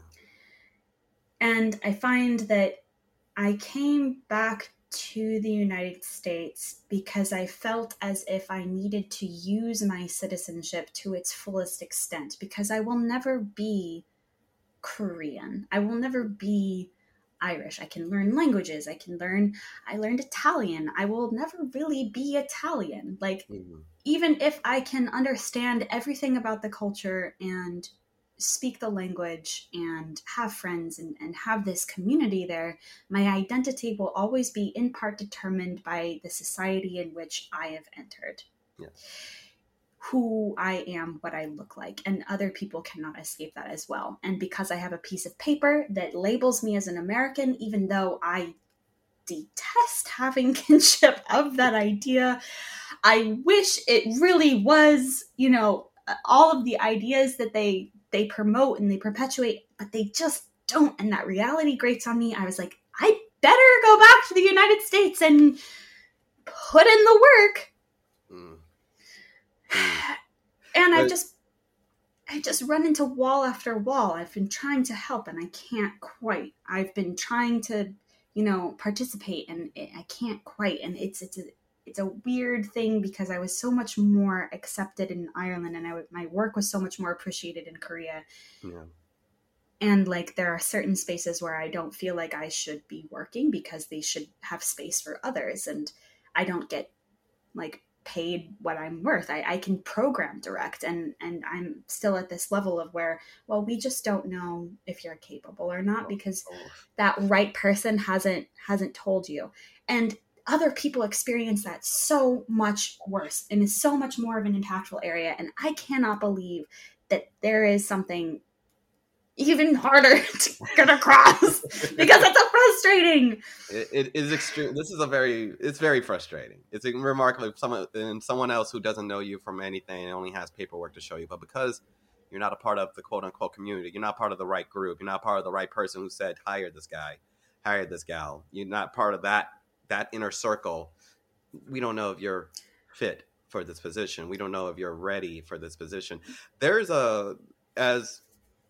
And I find that I came back to the United States because I felt as if I needed to use my citizenship to its fullest extent, because I will never be Korean. I will never be Irish. I can learn languages. I can learn, I learned Italian. I will never really be Italian. Like, mm-hmm. even if I can understand everything about the culture and speak the language and have friends and, and have this community there, my identity will always be in part determined by the society in which I have entered. Yeah. Who I am, what I look like, and other people cannot escape that as well. And because I have a piece of paper that labels me as an American, even though I detest having kinship of that idea, I wish it really was, you know, all of the ideas that they they promote and they perpetuate, but they just don't. And that reality grates on me. I was like, I better go back to the United States and put in the work. Mm. Mm. And I just, I just run into wall after wall. I've been trying to help and I can't quite. I've been trying to, you know, participate and I can't quite. And it's, it's a, it's a weird thing because I was so much more accepted in Ireland and I, my work was so much more appreciated in Korea. Yeah. And like, there are certain spaces where I don't feel like I should be working because they should have space for others. And I don't get like paid what I'm worth. I, I can program direct and, and I'm still at this level of where, well, we just don't know if you're capable or not because that right person hasn't, hasn't told you. And other people experience that so much worse and is so much more of an impactful area. And I cannot believe that there is something even harder to get across because it's so frustrating. It, it is extreme. This is a very, it's very frustrating. It's remarkable someone and someone else who doesn't know you from anything and only has paperwork to show you. But because you're not a part of the quote unquote community, you're not part of the right group. You're not part of the right person who said, hire this guy, hire this gal. You're not part of that, that inner circle. We don't know if you're fit for this position. We don't know if you're ready for this position. There's a, as,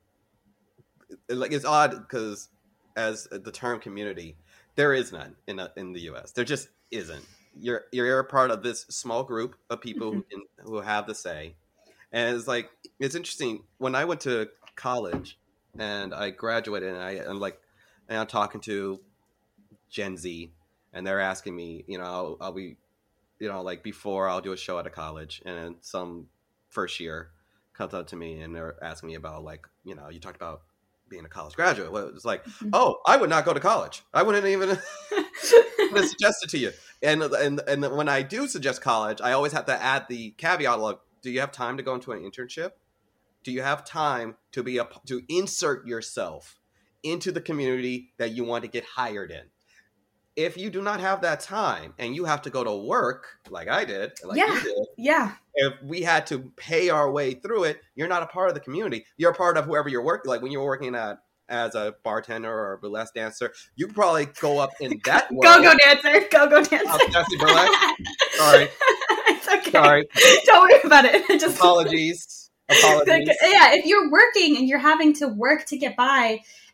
like, it's odd because as the term community, there is none in a, in the U S. There just isn't. You're you're a part of this small group of people mm-hmm. who can, who have the say. And it's like, it's interesting. When I went to college and I graduated and I and like and I'm talking to Gen Z and they're asking me, you know, I'll, I'll be, you know, like before I'll do a show at a college and some first year comes up to me and they're asking me about like, you know, you talked about being a college graduate. Well, it's like, mm-hmm. oh, I would not go to college. I wouldn't even suggest it to you. And, and and when I do suggest college, I always have to add the caveat, like, do you have time to go into an internship? Do you have time to be a, to insert yourself into the community that you want to get hired in? If you do not have that time and you have to go to work like I did, like yeah. you did, yeah. if we had to pay our way through it, you're not a part of the community. You're a part of whoever you're working. Like when you're working at as a bartender or a burlesque dancer, you could probably go up in that world. Go-go dancer. Go-go dancer. Oh, Jesse Burlesque. Sorry. It's okay. Sorry. Don't worry about it. Just Apologies. Apologies. Like, yeah, if you're working and you're having to work to get by,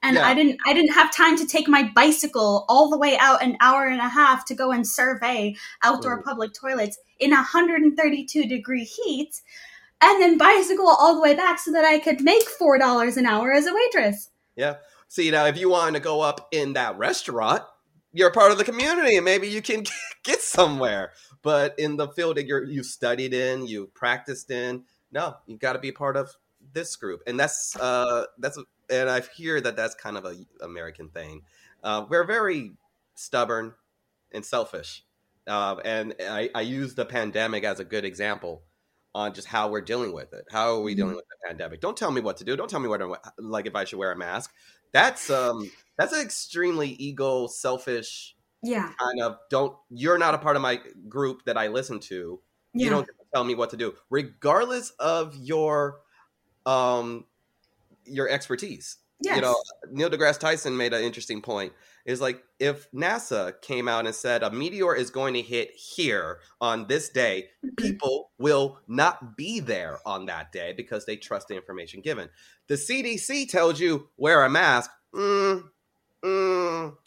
And Yeah. I didn't I didn't have time to take my bicycle all the way out an hour and a half to go and survey outdoor Mm. public toilets in one hundred thirty-two degree heat, and then bicycle all the way back so that I could make four dollars an hour as a waitress. Yeah. See, now, if you want to go up in that restaurant, you're part of the community and maybe you can get somewhere. But in the field that you're, you've studied in, you practiced in, no, you got to be part of this group. And that's, uh, that's, and I hear that that's kind of a American thing. Uh, we're very stubborn and selfish. Uh, and I, I use the pandemic as a good example on just how we're dealing with it. How are we dealing with the pandemic? Don't tell me what to do. Don't tell me what to, like if I should wear a mask. That's um that's an extremely ego selfish Yeah. kind of don't you're not a part of my group that I listen to. Yeah. You don't tell me what to do, regardless of your um your expertise. Yes. You know, Neil deGrasse Tyson made an interesting point. Is like if NASA came out and said a meteor is going to hit here on this day, Mhm. people will not be there on that day because they trust the information given. The C D C tells you wear a mask. Mm, mm,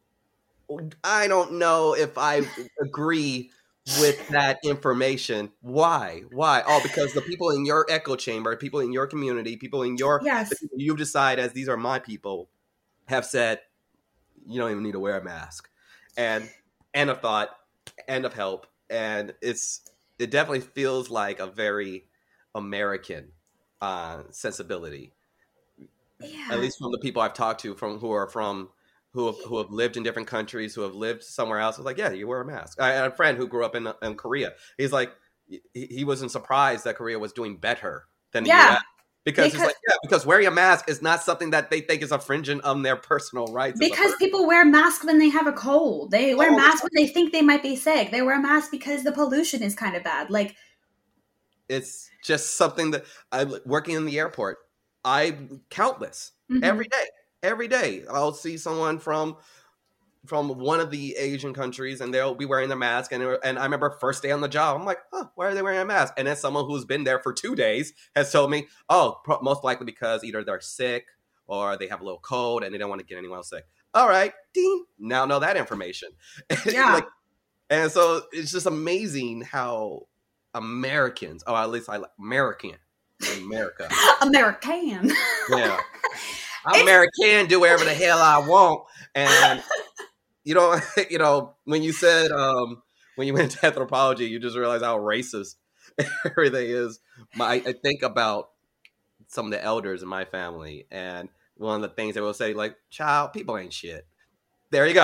I don't know if I agree with that information. Why? Why? Oh, because the people in your echo chamber, people in your community, people in your Yes. the people you decide as these are my people, have said you don't even need to wear a mask. And end of thought, end of help. And it's it definitely feels like a very American uh, sensibility. Yeah. At least from the people I've talked to from who are from who have, who have lived in different countries, who have lived somewhere else. I was like, yeah, you wear a mask. I had a friend who grew up in in Korea. He's like, he, he wasn't surprised that Korea was doing better than the Yeah. U S. Because, Because- he's like, yeah, because wearing a mask is not something that they think is infringing on their personal rights. as a Because person. people wear masks when they have a cold. They wear All the masks when they think they might be sick. They wear masks because the pollution is kind of bad. Like, It's just something that I working in the airport. I countless mhm. every day. Every day, I'll see someone from from one of the Asian countries, and they'll be wearing their mask. And and I remember first day on the job, I'm like, oh, why are they wearing a mask? And then someone who's been there for two days has told me, oh, pro- most likely because either they're sick or they have a little cold and they don't want to get anyone else sick. All right, ding. Now know that information. Yeah. Like, and so it's just amazing how Americans, or at least I like American, America. American. Yeah. I'm American, do whatever the hell I want. And you know, you know, when you said um when you went into anthropology, you just realized how racist everything is. My I think about some of the elders in my family, and one of the things they will say, like, child, people ain't shit. There you go.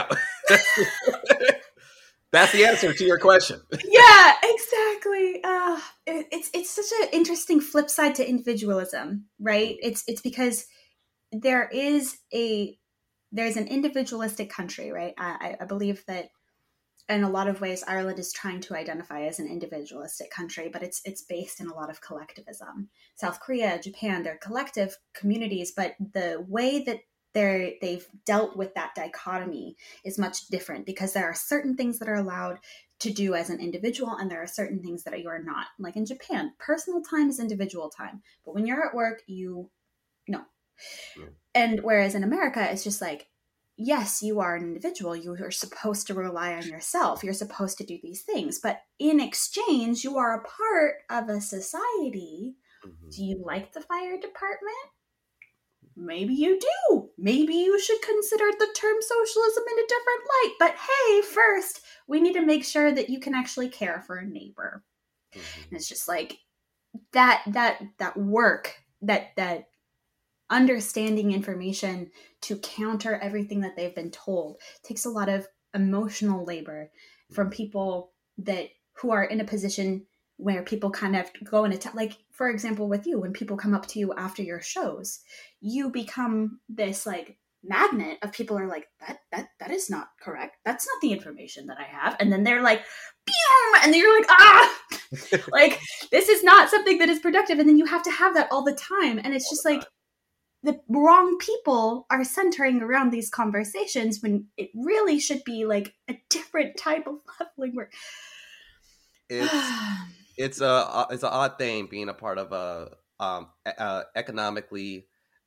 That's the answer to your question. Yeah, exactly. Uh, it, it's it's such an interesting flip side to individualism, right? It's it's because there is a there's an individualistic country, right? I, I believe that in a lot of ways Ireland is trying to identify as an individualistic country, but it's it's based in a lot of collectivism. South Korea, Japan, they're collective communities, but the way that they're they've dealt with that dichotomy is much different because there are certain things that are allowed to do as an individual and there are certain things that you are not. Like in Japan, personal time is individual time, but when you're at work, you no. Mm. And whereas in America, it's just like, yes, you are an individual. You are supposed to rely on yourself. You're supposed to do these things. But in exchange, you are a part of a society. Mm-hmm. Do you like the fire department? Maybe you do. Maybe you should consider the term socialism in a different light. But hey, first, we need to make sure that you can actually care for a neighbor. Mm-hmm. And it's just like that, that, that work, that, that, understanding information to counter everything that they've been told takes a lot of emotional labor from people that who are in a position where people kind of go and attack. Like, for example, with you, when people come up to you after your shows, you become this like magnet of people are like, that that that is not correct. That's not the information that I have. And then they're like, boom, and then you're like, ah, like this is not something that is productive. And then you have to have that all the time. And it's just like, the wrong people are centering around these conversations when it really should be like a different type of leveling work. It's it's a it's an odd thing being a part of a um a economically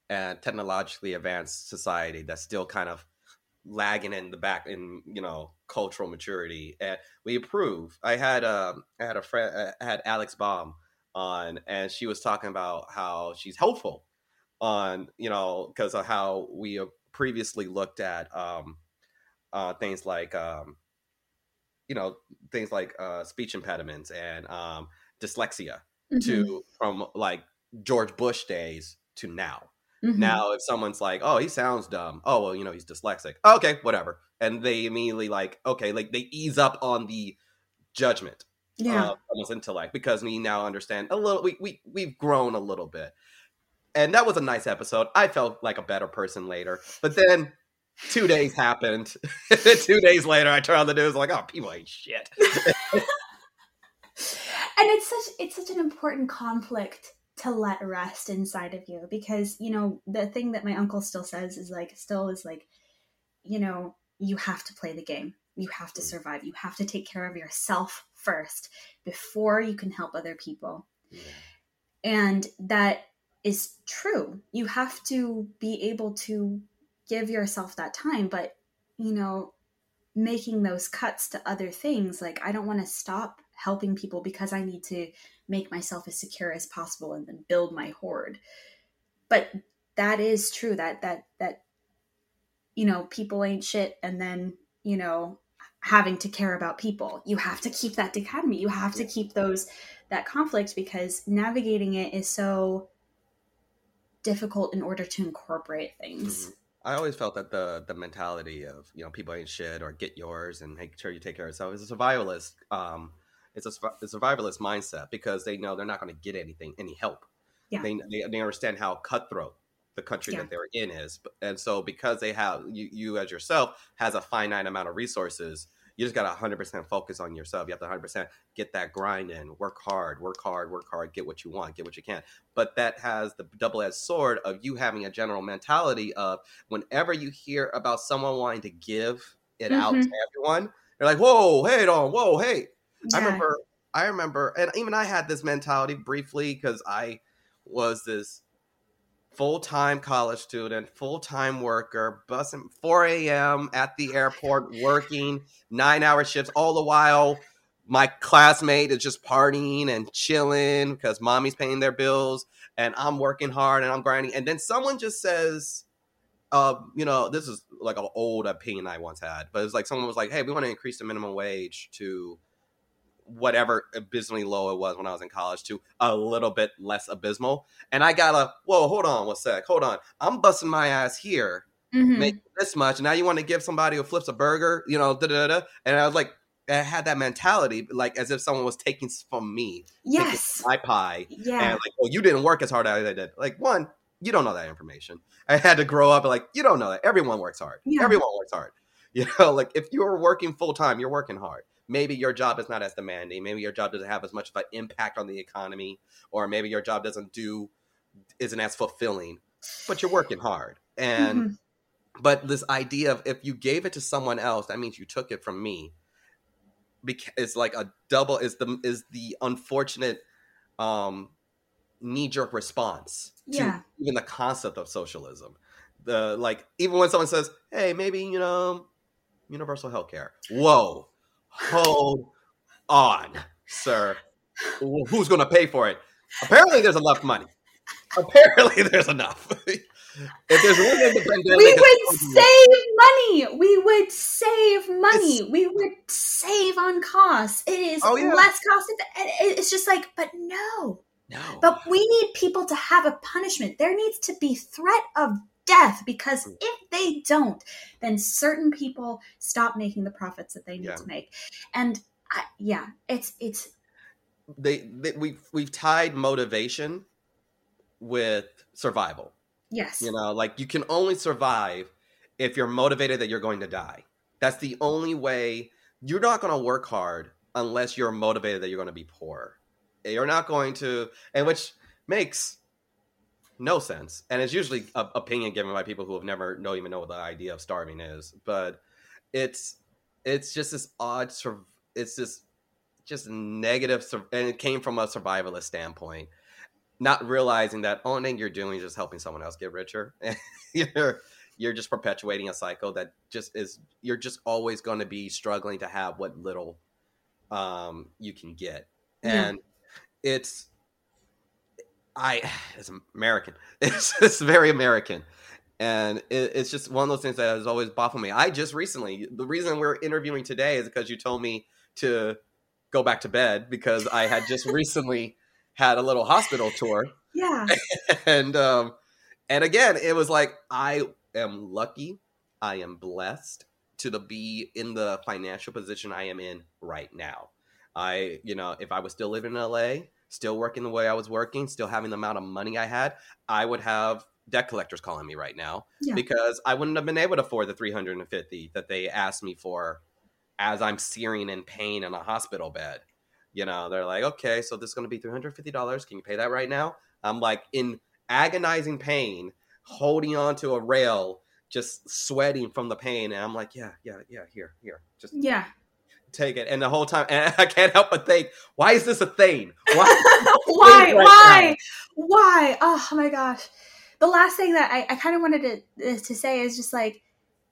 and technologically advanced society that's still kind of lagging in the back in, you know, cultural maturity, and we approve. I had um I had a friend, I had Alex Baum on, and she was talking about how she's hopeful on, you know, because of how we have previously looked at um uh things like um you know, things like uh speech impediments and um dyslexia, Mm-hmm. to from like George Bush days to now. Mm-hmm. Now, if someone's like, "Oh, he sounds dumb," oh well, you know, he's dyslexic. Okay, whatever, and they immediately like, okay, like they ease up on the judgment Yeah. of someone's intellect because we now understand a little. We we we've grown a little bit, and that was a nice episode. I felt like a better person later, but then two days happened. Two days later, I turned on the news like, "Oh, people ain't shit." And it's such it's such an important conflict to let rest inside of you, because, you know, the thing that my uncle still says is like, still is like, you know, you have to play the game. You have to survive. You have to take care of yourself first before you can help other people. Yeah. And that is true. You have to be able to give yourself that time, but, you know, making those cuts to other things, like, I don't want to stop helping people because I need to make myself as secure as possible and then build my hoard. But that is true, that that that you know, people ain't shit, and then, you know, having to care about people. You have to keep that dichotomy. You have to keep those that conflict, because navigating it is so difficult in order to incorporate things. Mm-hmm. I always felt that the the mentality of, you know, people ain't shit or get yours and make sure you take care of yourself is a survivalist. Um, it's a, a survivalist mindset, because they know they're not going to get anything, any help. Yeah. They, they they understand how cutthroat the country Yeah. that they're in is, and so because they have you, you as yourself has a finite amount of resources, you just got to one hundred percent focus on yourself. You have to one hundred percent get that grind in, work hard, work hard, work hard, get what you want, get what you can. But that has the double-edged sword of you having a general mentality of, whenever you hear about someone wanting to give it Mm-hmm. out to everyone, they're like, whoa, hey, on, whoa, hey. Yeah. I remember, I remember, and even I had this mentality briefly, because I was this full-time college student, full-time worker, busing four a.m. at the airport, working nine-hour shifts, all the while my classmate is just partying and chilling because mommy's paying their bills, and I'm working hard and I'm grinding. And then someone just says, uh, you know, this is like an old opinion I once had, but it's like someone was like, hey, we want to increase the minimum wage to whatever abysmally low it was when I was in college to a little bit less abysmal. And I gotta, whoa, hold on one sec, hold on. I'm busting my ass here, Mm-hmm. making this much, and now you want to give somebody who flips a burger, you know, da da da. And I was like, I had that mentality, like as if someone was taking from me, Yes. my pie, Yeah. and like, well, you didn't work as hard as I did. Like, one, you don't know that information. I had to grow up like, you don't know that. Everyone works hard. Yeah. Everyone works hard. You know, like if you're working full time, you're working hard. Maybe your job is not as demanding. Maybe your job doesn't have as much of an impact on the economy, or maybe your job doesn't do, isn't as fulfilling, but you're working hard. And, mm-hmm. but this idea of if you gave it to someone else, that means you took it from me. It's like a double, is the, is the unfortunate um, knee-jerk response Yeah. to even the concept of socialism. The, like, even when someone says, hey, maybe, you know, universal healthcare. Whoa. Hold on, sir. Who's going to pay for it? Apparently, there's enough money. Apparently, there's enough. If there's one independent, we would save money. We would save money. It's, we would save on costs. It is oh, yeah. less cost. It's just like, but no, no. But we need people to have a punishment. There needs to be threat of death, because if they don't, then certain people stop making the profits that they need yeah. to make. And I, yeah, it's it's they, they we've we've tied motivation with survival. Yes, you know, like you can only survive if you're motivated that you're going to die. That's the only way. You're not going to work hard unless you're motivated that you're going to be poor. You're not going to, and which makes no sense, and it's usually an opinion given by people who have never don't even know what the idea of starving is. But it's it's just this odd, it's this just negative, and it came from a survivalist standpoint. not realizing that only thing you're doing is just helping someone else get richer. you're you're just perpetuating a cycle that just is, you're just always going to be struggling to have what little um, you can get. And yeah. it's, I, it's American. It's, it's very American. And it, it's just one of those things that has always baffled me. I just recently, the reason we're interviewing today is because you told me to go back to bed because I had just recently had a little hospital tour. Yeah. and, um, and again, it was like, I am lucky. I am blessed to the, be in the financial position I am in right now. I, you know, if I was still living in L A, still working the way I was working, still having the amount of money I had, I would have debt collectors calling me right now yeah. because I wouldn't have been able to afford the three hundred fifty that they asked me for as I'm searing in pain in a hospital bed. You know, they're like, okay, so this is going to be three hundred fifty dollars. Can you pay that right now? I'm like in agonizing pain, holding on to a rail, just sweating from the pain. And I'm like, yeah, yeah, yeah, here, here. Just yeah. take it. And the whole time, and I can't help but think, why is this a thing? Why? why? Right why? Now? Why? Oh my gosh. The last thing that I, I kind of wanted to, to say is just like,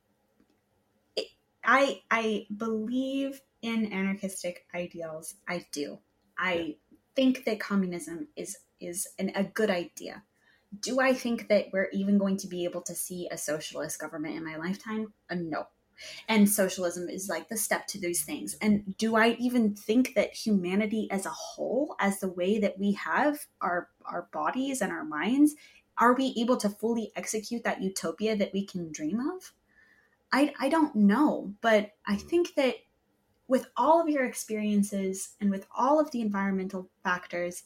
I I believe in anarchistic ideals. I do. I yeah. think that communism is is an, a good idea. Do I think that we're even going to be able to see a socialist government in my lifetime? Uh, no. And socialism is like the step to those things. And do I even think that humanity as a whole, as the way that we have our our bodies and our minds, are we able to fully execute that utopia that we can dream of? I, I don't know, but I think that with all of your experiences and with all of the environmental factors,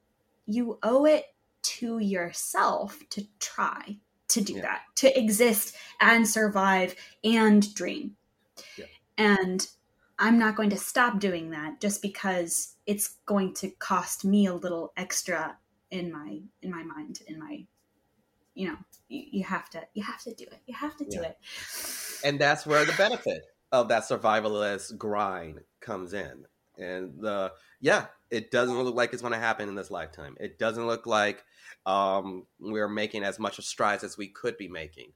you owe it to yourself to try to do yeah. that, to exist and survive and dream. Yeah. And I'm not going to stop doing that just because it's going to cost me a little extra in my in my mind, in my, you know, you, you have to you have to do it. You have to do yeah. it. And that's where the benefit of that survivalist grind comes in. And the yeah, it doesn't look like it's going to happen in this lifetime. It doesn't look like um, we're making as much strides as we could be making.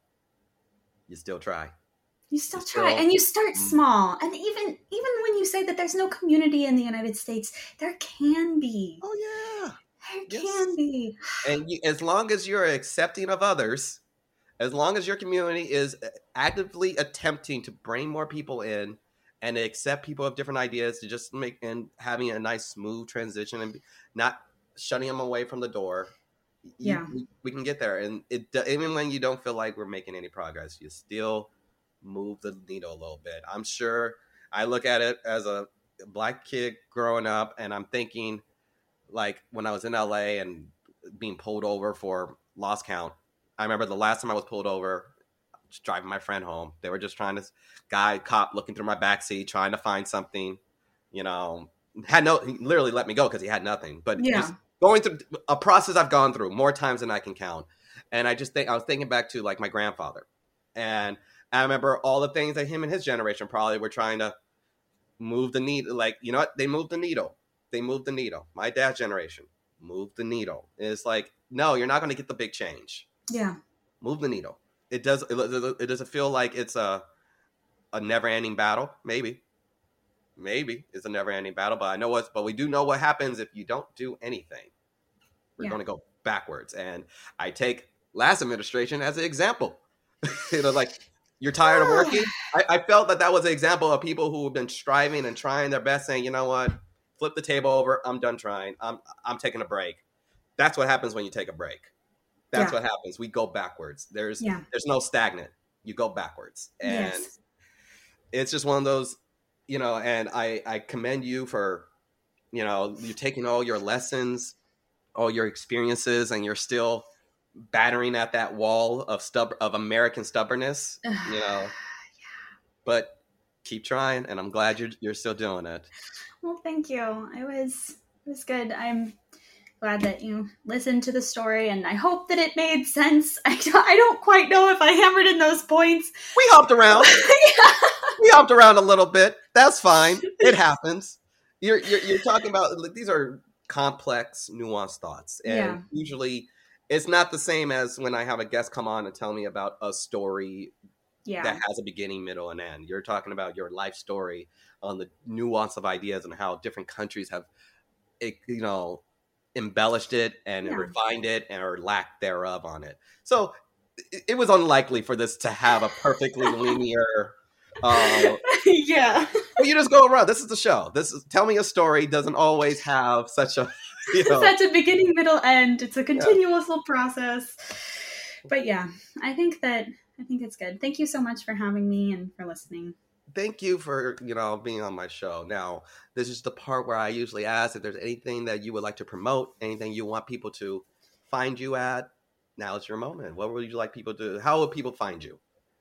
You still try. You still you try, still, and you start mm-hmm. small. And even even when you say that there's no community in the United States, there can be. Oh yeah, there yes. can be. And you, as long as you're accepting of others, as long as your community is actively attempting to bring more people in and accept people of different ideas, to just make and having a nice smooth transition and not shutting them away from the door, yeah, you, we, we can get there. And it even when you don't feel like we're making any progress, you still move the needle a little bit. I'm sure I look at it as a black kid growing up, and I'm thinking, like when I was in L A and being pulled over for lost count. I remember the last time I was pulled over, just driving my friend home. They were just trying to, guy, cop looking through my backseat, trying to find something, you know, had no, he literally let me go because he had nothing. But yeah. just going through a process I've gone through more times than I can count. And I just think, I was thinking back to like my grandfather. And I remember all the things that him and his generation probably were trying to move the needle. Like, you know what? They moved the needle. They moved the needle. My dad's generation moved the needle. And it's like, no, you're not going to get the big change. Yeah. Move the needle. It does. It, it doesn't feel like it's a a never ending battle. Maybe, maybe it's a never ending battle. But I know what. But we do know what happens if you don't do anything. We're yeah. going to go backwards. And I take last administration as an example. You know, like you're tired of working. I, I felt that that was an example of people who have been striving and trying their best, saying, you know what, flip the table over. I'm done trying. I'm I'm taking a break. That's what happens when you take a break. That's yeah. what happens. We go backwards. There's yeah. there's no stagnant. You go backwards. And yes. it's just one of those, you know, and I, I commend you for, you know, you're taking all your lessons, all your experiences, and you're still battering at that wall of stub of American stubbornness, you know. yeah. But keep trying, and I'm glad you're you're still doing it. Well, thank you. It was it was good. I'm glad that you listened to the story, and I hope that it made sense. I don't, I don't quite know if I hammered in those points. We hopped around. yeah. We hopped around a little bit. That's fine. It happens. You're, you're you're talking about like these are complex, nuanced thoughts. And Yeah. usually it's not the same as when I have a guest come on and tell me about a story Yeah. that has a beginning, middle, and end. You're talking about your life story on the nuance of ideas and how different countries have, you know, embellished it and Yeah. refined it and or lack thereof on it. So it, it was unlikely for this to have a perfectly linear. Uh, yeah. Well, you just go around. This is the show. This is Tell Me a Story doesn't always have such a, you know, such a beginning, middle, end. It's a continuous yeah. process. But yeah, I think that I think it's good. Thank you so much for having me and for listening. Thank you for, you know, being on my show. Now, this is the part where I usually ask if there's anything that you would like to promote, anything you want people to find you at. Now it's your moment. What would you like people to, how would people find you?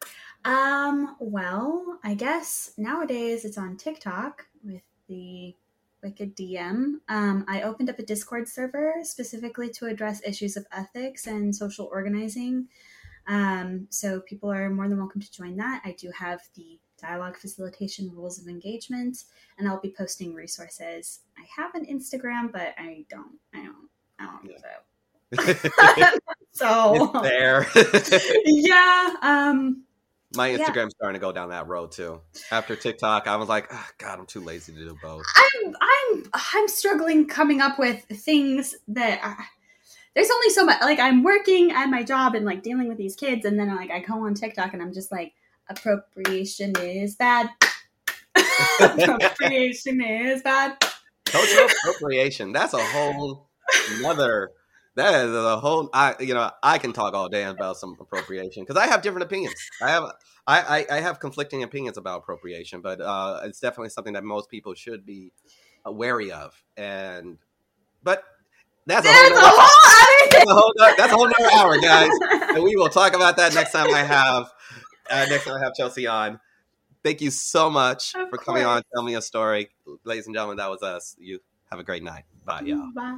Um, well, I guess nowadays it's on TikTok with the Wicked D M. Um, I opened up a Discord server specifically to address issues of ethics and social organizing. Um, so people are more than welcome to join that. I do have the dialogue facilitation rules of engagement, and I'll be posting resources. I have an Instagram, but I don't, I don't, I don't use it. So it's there. yeah. Um, My Instagram's yeah. starting to go down that road too. After TikTok, I was like, oh, God, I'm too lazy to do both. I'm I'm I'm struggling coming up with things that I, there's only so much. Like I'm working at my job and like dealing with these kids, and then like I go on TikTok and I'm just like, appropriation is bad. Appropriation is bad. Cultural appropriation. That's a whole another. That is a whole. I you know I can talk all day about some appropriation because I have different opinions. I have I, I, I have conflicting opinions about appropriation, but uh, it's definitely something that most people should be wary of. And but that's a whole, that's, a whole that's, a whole that's a whole nother hour, guys. And we will talk about that next time I have uh, next time I have Chelsea on. Thank you so much of for course. coming on. Tell me a story, ladies and gentlemen. That was us. You have a great night. Bye, y'all. Bye.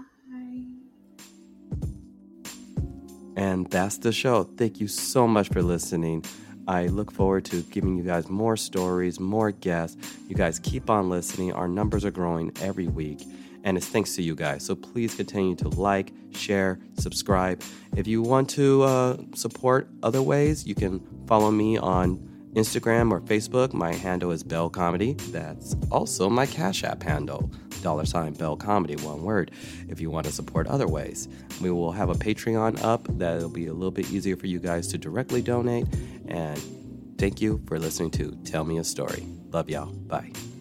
And that's the show. Thank you so much for listening. I look forward to giving you guys more stories, more guests. You guys keep on listening. Our numbers are growing every week. And it's thanks to you guys. So please continue to like, share, subscribe. If you want to uh, support other ways, you can follow me on Instagram or Facebook. My handle is Bell Comedy. That's also my Cash App handle, dollar sign Bell Comedy, one word, if you want to support other ways. We will have a Patreon up that'll be a little bit easier for you guys to directly donate. And thank you for listening to Tell Me a Story. Love y'all. Bye.